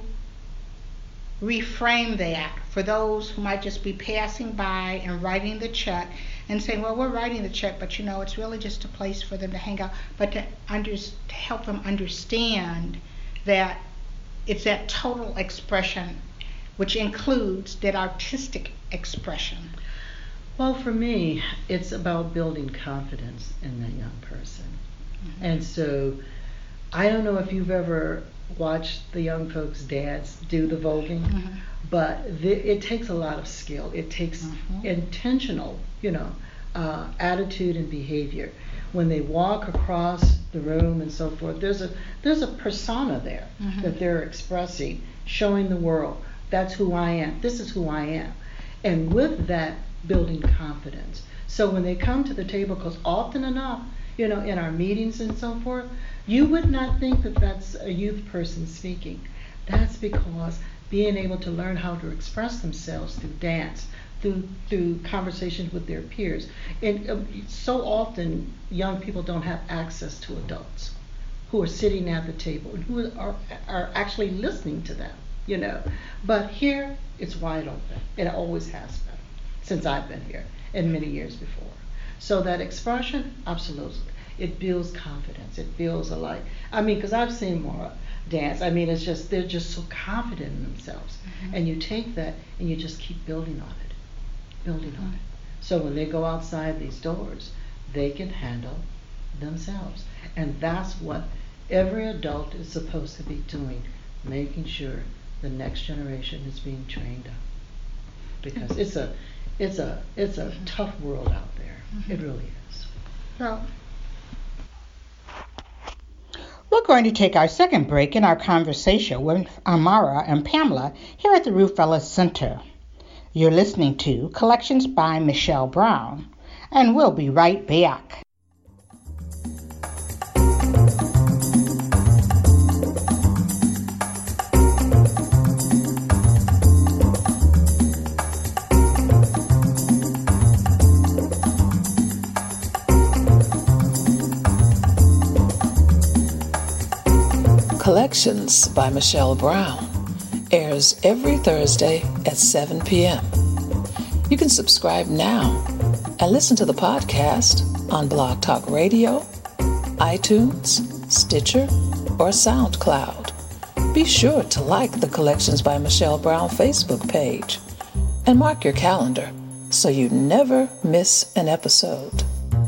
reframe that for those who might just be passing by and writing the check and saying, well, we're writing the check, but you know, it's really just a place for them to hang out, but to, under, to help them understand that it's that total expression, which includes that artistic expression? Well, for me, it's about building confidence in that young person. Mm-hmm. And so, I don't know if you've ever watched the young folks' dads do the voguing, mm-hmm. but the, it takes a lot of skill. It takes mm-hmm. intentional, you know, uh, attitude and behavior. When they walk across the room and so forth, there's a there's a persona there mm-hmm. that they're expressing, showing the world, that's who I am. This is who I am. And with that, building confidence. So when they come to the table, because often enough, you know, in our meetings and so forth, you would not think that that's a youth person speaking. That's because being able to learn how to express themselves through dance, through through conversations with their peers. And uh, so often young people don't have access to adults who are sitting at the table and who are are actually listening to them, you know. But here it's wide open. It always has been since I've been here and many years before. So that expression, absolutely, it builds confidence. It feels like, I mean, because I've seen more dance. I mean, it's just, they're just so confident in themselves. Mm-hmm. And you take that and you just keep building on it, building mm-hmm. on it. So when they go outside these doors, they can handle themselves. And that's what every adult is supposed to be doing, making sure the next generation is being trained up. Because it's a, it's a, it's a mm-hmm. tough world out there. Mm-hmm. It really is. Well, we're going to take our second break in our conversation with Amara and Pamela here at the Ruth Ellis Center. You're listening to Collections by Michelle Brown, and we'll be right back. Collections by Michelle Brown airs every Thursday at seven p.m. You can subscribe now and listen to the podcast on Blog Talk Radio, iTunes, Stitcher, or SoundCloud. Be sure to like the Collections by Michelle Brown Facebook page and mark your calendar so you never miss an episode.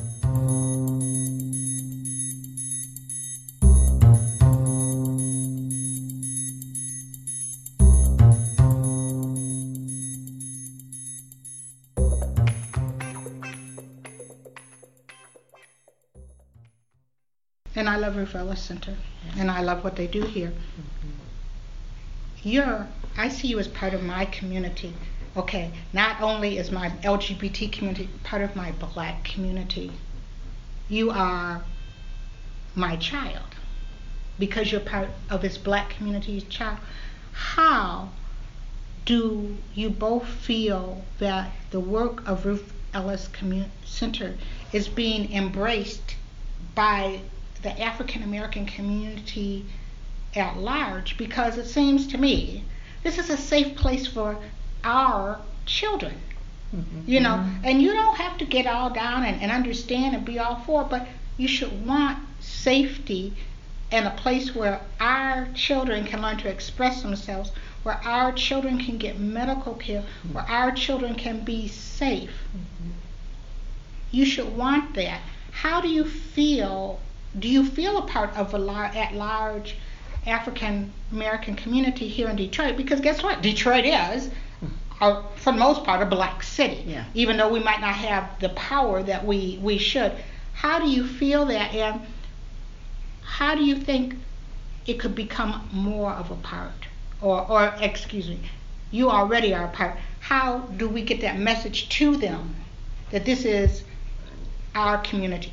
And I love Ruth Ellis Center, and I love what they do here. Mm-hmm. You're, I see you as part of my community. Okay, not only is my L G B T community part of my Black community, you are my child because you're part of this Black community's child. How do you both feel that the work of Ruth Ellis Commun- Center is being embraced by the African American community at large? Because it seems to me this is a safe place for our children. Mm-hmm. You know, and you don't have to get all down and, and understand and be all for it, but you should want safety and a place where our children can learn to express themselves, where our children can get medical care, mm-hmm. where our children can be safe. Mm-hmm. You should want that. How do you feel? Do you feel a part of a lar- at large African American community here in Detroit? Because guess what? Detroit is, uh, for the most part, a Black city. Yeah. Even though we might not have the power that we, we should. How do you feel that? And how do you think it could become more of a part? Or, or excuse me, you already are a part. How do we get that message to them that this is our community?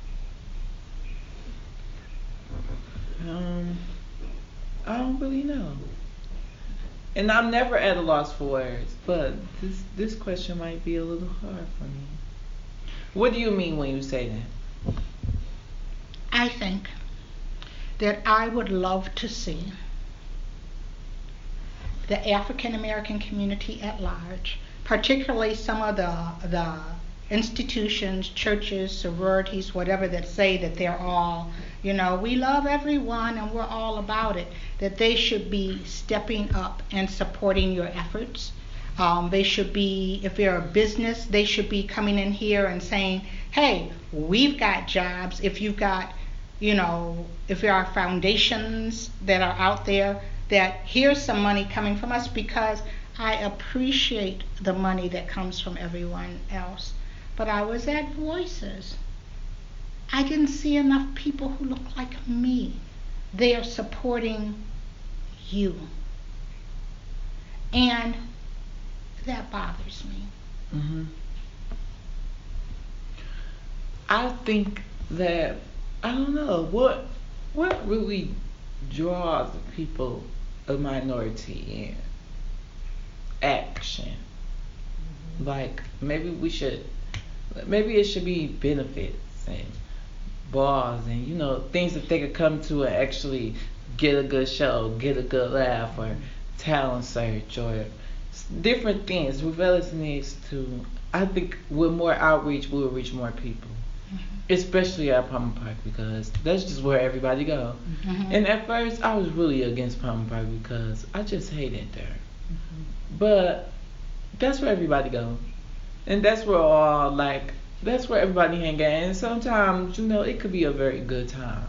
Um, I don't really know. And I'm never at a loss for words, but this this question might be a little hard for me. What do you mean when you say that? I think that I would love to see the African American community at large, particularly some of the the institutions, churches, sororities, whatever, that say that they're all, you know, we love everyone and we're all about it, that they should be stepping up and supporting your efforts. Um, they should be, if they're a business, they should be coming in here and saying, hey, we've got jobs. If you've got, you know, if there are foundations that are out there, that here's some money coming from us, because I appreciate the money that comes from everyone else. But I was at Voices. I didn't see enough people who look like me. They are supporting you. And that bothers me. Mm-hmm. I think that I don't know what what really draws the people of minority in action. Like maybe we should, maybe it should be benefits and bars and you know things that they could come to and actually get a good show, get a good laugh, or talent search, or s- different things. Revelis needs to. I think with more outreach, we'll reach more people, especially at Palmer Park because that's just where everybody go. Mhm. And at first, I was really against Palmer Park because I just hated there. But that's where everybody go, and that's where all like that's where everybody hang out. And sometimes you know it could be a very good time.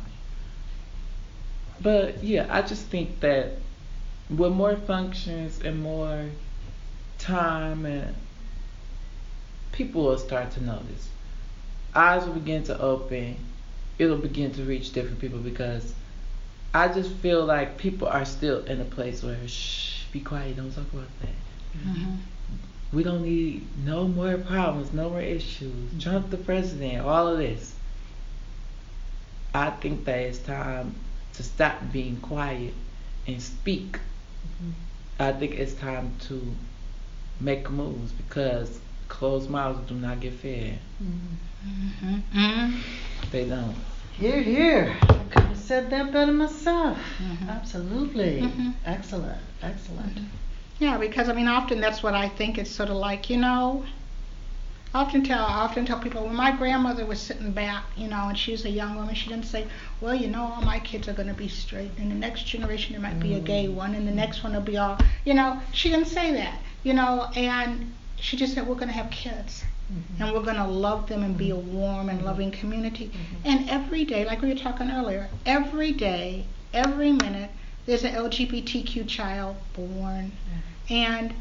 But yeah, I just think that with more functions and more time, and people will start to notice. Eyes will begin to open. It'll begin to reach different people because I just feel like people are still in a place where shh, be quiet, don't talk about that. Mhm. We don't need no more problems, no more issues. Trump the president, all of this. I think that it's time to stop being quiet and speak. I think it's time to make moves because closed mouths do not get fed. Mhm. Mhm. They don't. Here, here. I could have said that better myself. Mhm. Absolutely. Mhm. Excellent. Excellent. Yeah, because I mean, often that's what I think. It's sort of like, you know, I often tell, I often tell people when my grandmother was sitting back, you know, and she was a young woman, she didn't say, well, you know, all my kids are going to be straight. In the next generation, there might be a gay one, and the next one will be all, you know, she didn't say that, you know, and she just said, we're going to have kids. And we're going to love them and be a warm and loving community. And every day, like we were talking earlier, every day, every minute, there's an L G B T Q child born. And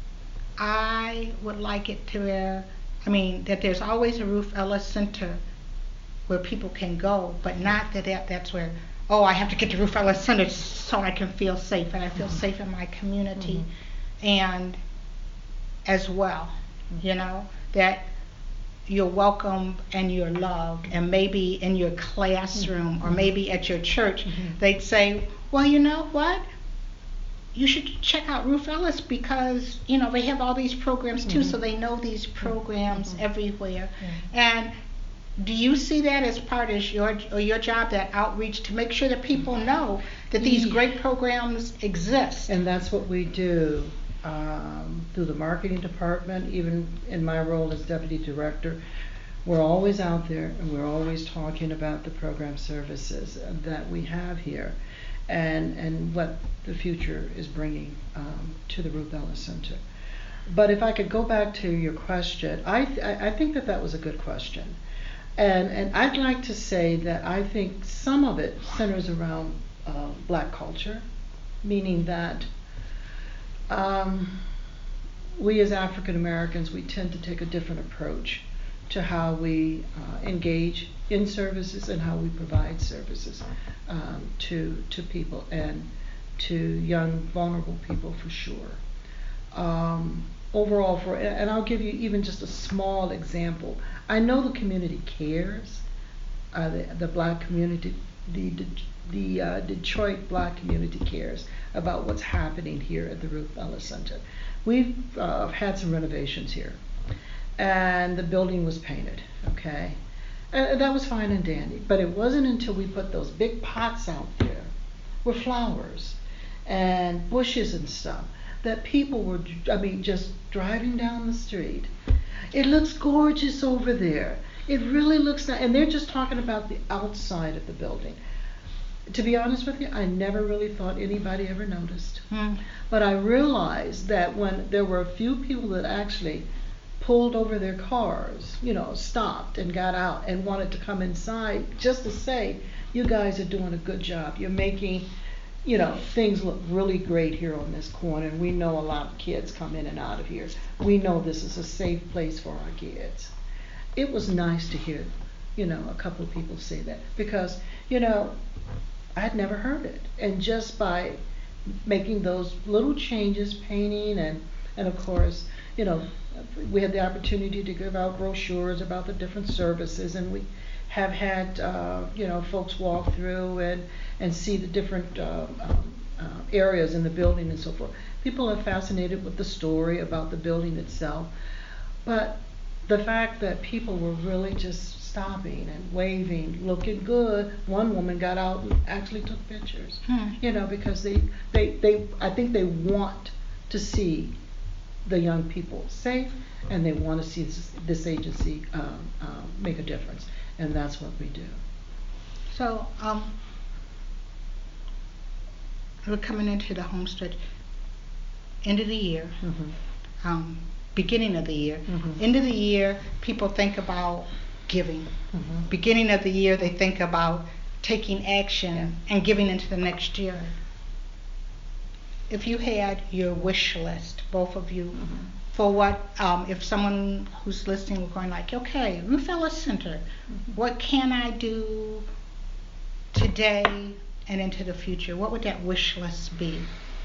I would like it to where, I mean, that there's always a Ruth Ellis Center where people can go, but not that, that that's where, oh, I have to get to Ruth Ellis Center so I can feel safe and I feel safe in my community. And as well, you know, that you're welcome and you're loved, and maybe in your classroom or maybe at your church they'd say, well, you know what, you should check out Ruth Ellis because you know they have all these programs too, so they know these programs everywhere. And do you see that as part of your or your job, that outreach, to make sure that people know that these Yeah. great programs exist? And that's what we do um, through the marketing department, even in my role as deputy director. We're always out there and we're always talking about the program services that we have here and, and what the future is bringing um, to the Ruth Ellis Center. But if I could go back to your question, I, th- I think that that was a good question. And, and I'd like to say that I think some of it centers around uh, black culture, meaning that um, we as African Americans, we tend to take a different approach to how we uh, engage in services and how we provide services um, to to people and to young vulnerable people for sure. Um, overall, for and I'll give you even just a small example. I know the community cares. Uh, the, the black community, the the, the uh, Detroit black community cares about what's happening here at the Ruth Ellis Center. We've uh, had some renovations here, and the building was painted. Okay, and that was fine and dandy. But it wasn't until we put those big pots out there with flowers and bushes and stuff that people were, I mean, just driving down the street. It looks gorgeous over there. It really looks nice. And they're just talking about the outside of the building. To be honest with you, I never really thought anybody ever noticed. Hmm. But I realized that when there were a few people that actually pulled over their cars, you know, stopped and got out and wanted to come inside just to say, you guys are doing a good job. You're making, you know, things look really great here on this corner. And we know a lot of kids come in and out of here. We know this is a safe place for our kids. It was nice to hear, you know, a couple of people say that because, you know, I'd never heard it. And just by making those little changes, painting and, and of course, you know, we had the opportunity to give out brochures about the different services, and we have had uh, you know folks walk through and and see the different uh, um, uh, areas in the building and so forth. People are fascinated with the story about the building itself, but the fact that people were really just stopping and waving, looking good. One woman got out and actually took pictures, Hmm. you know, because they, they, they, I think they want to see the young people safe, and they want to see this, this agency um, um, make a difference, and that's what we do. So, um, we're coming into the home stretch. End of the year, Mm-hmm. um, beginning of the year. Mhm. End of the year, people think about giving. Mm-hmm. Beginning of the year, they think about taking action and giving into the next year. If you had your wish list, both of you, Mm-hmm. for what, um, if someone who's listening were going like, okay, Ruth Ellis Center, what can I do today and into the future? What would that wish list be?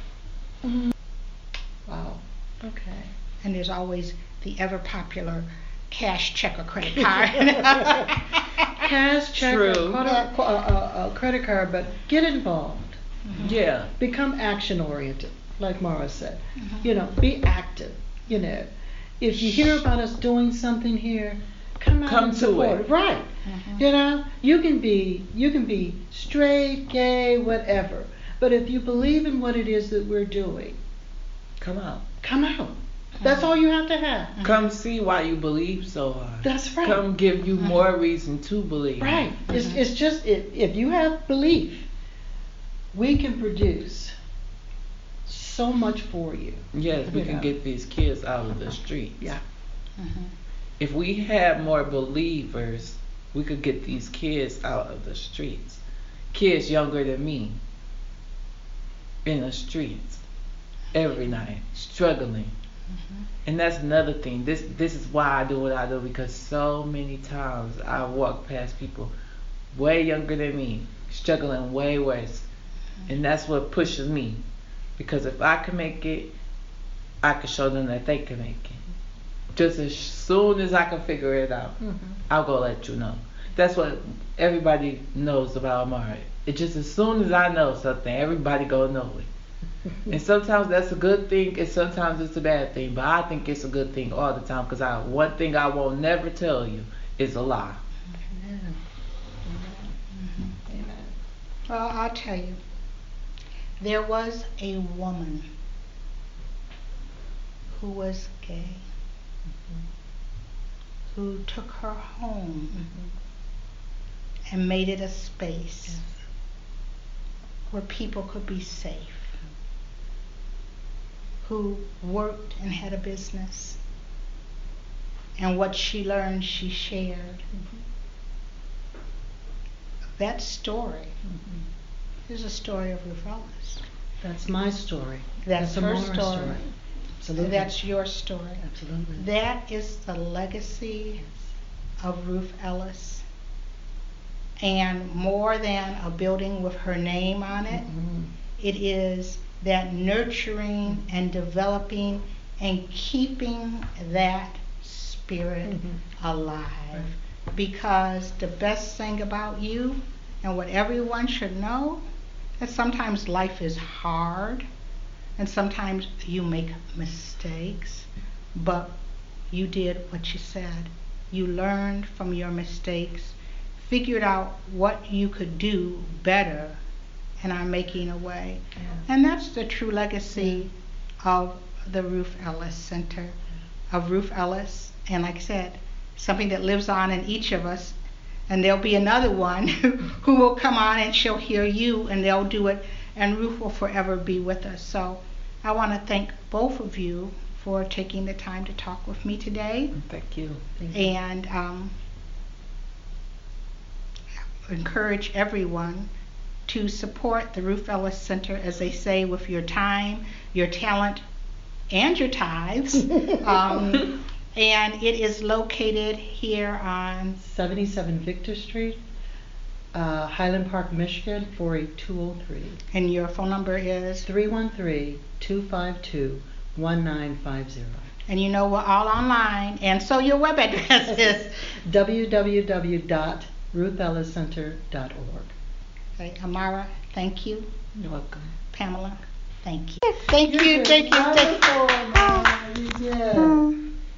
Wow. Okay. And there's always the ever popular cash, check, or credit card. Cash, check, True. or credit, uh, uh, uh, credit card, but get involved. Yeah. Become action oriented, like Mara said. Mhm. You know, be active. You know, if you hear about us doing something here, come out Come and to support it. Right. Mhm. You know, you can be you can be straight, gay, whatever. But if you believe in what it is that we're doing, Come out. come out. That's all you have to have. Come see why you believe so hard. That's right. Come give you more reason to believe. Right. It's it's just if if you have belief, we can produce so much for you. Yes, we You can know. get these kids out of the streets. Yeah. Mhm. If we had more believers, we could get these kids out of the streets. Kids younger than me in the streets every night, struggling. Mhm. And that's another thing. This this is why I do what I do, because so many times I walk past people way younger than me, struggling way worse. And that's what pushes me. Because if I can make it, I can show them that they can make it. Just as soon as I can figure it out, Mhm. I'll go let you know. That's what everybody knows about Amari. It just as soon as I know something, everybody go know it. And sometimes that's a good thing, and sometimes it's a bad thing. But I think it's a good thing all the time, because I one thing I will never tell you is a lie. Amen. Amen. Well, I'll tell you. There was a woman who was gay, who took her home and made it a space where people could be safe, who worked and had a business, and what she learned she shared. That story is a story of Ruth Ellis. That's my story. That's her Amara's story. Absolutely. That's your story. Absolutely. That is the legacy of Ruth Ellis. And more than a building with her name on it, Mhm. it is that nurturing and developing and keeping that spirit Mhm. alive. Because the best thing about you, and what everyone should know, that sometimes life is hard and sometimes you make mistakes, but you did what you said. You learned from your mistakes, figured out what you could do better, and are making a way. Yeah. And that's the true legacy of the Ruth Ellis Center, of Ruth Ellis. And like I said, something that lives on in each of us. And there'll be another one who will come on and she'll hear you and they'll do it. And Ruth will forever be with us. So I want to thank both of you for taking the time to talk with me today. Thank you. Thank you. And um, encourage everyone to support the Ruth Ellis Center, as they say, with your time, your talent, and your tithes. um, and it is located here on seventy-seven Victor Street, uh, Highland Park, Michigan, four eight two oh three. and your phone number is, three one three, two five two, one nine five zero. and you know we're all online, and so your web address is w w w dot ruth ellis center dot org. Okay, Amara, thank you. You're welcome. Pamela, thank you. Thank you, thank you, thank you. Yeah.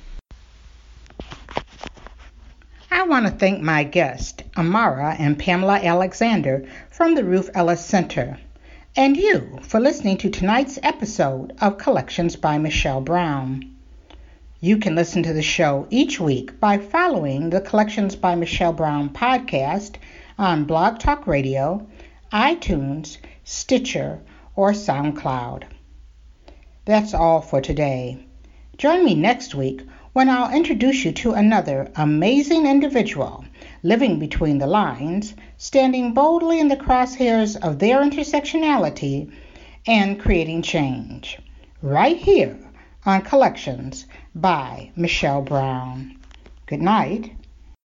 I want to thank my guests, Amara and Pamela Alexander from the Ruth Ellis Center, and you for listening to tonight's episode of Collections by Michelle Brown. You can listen to the show each week by following the Collections by Michelle Brown podcast on Blog Talk Radio, iTunes, Stitcher, or SoundCloud. That's all for today. Join me next week when I'll introduce you to another amazing individual living between the lines, standing boldly in the crosshairs of their intersectionality and creating change, right here on Collections by Michelle Brown. Good night.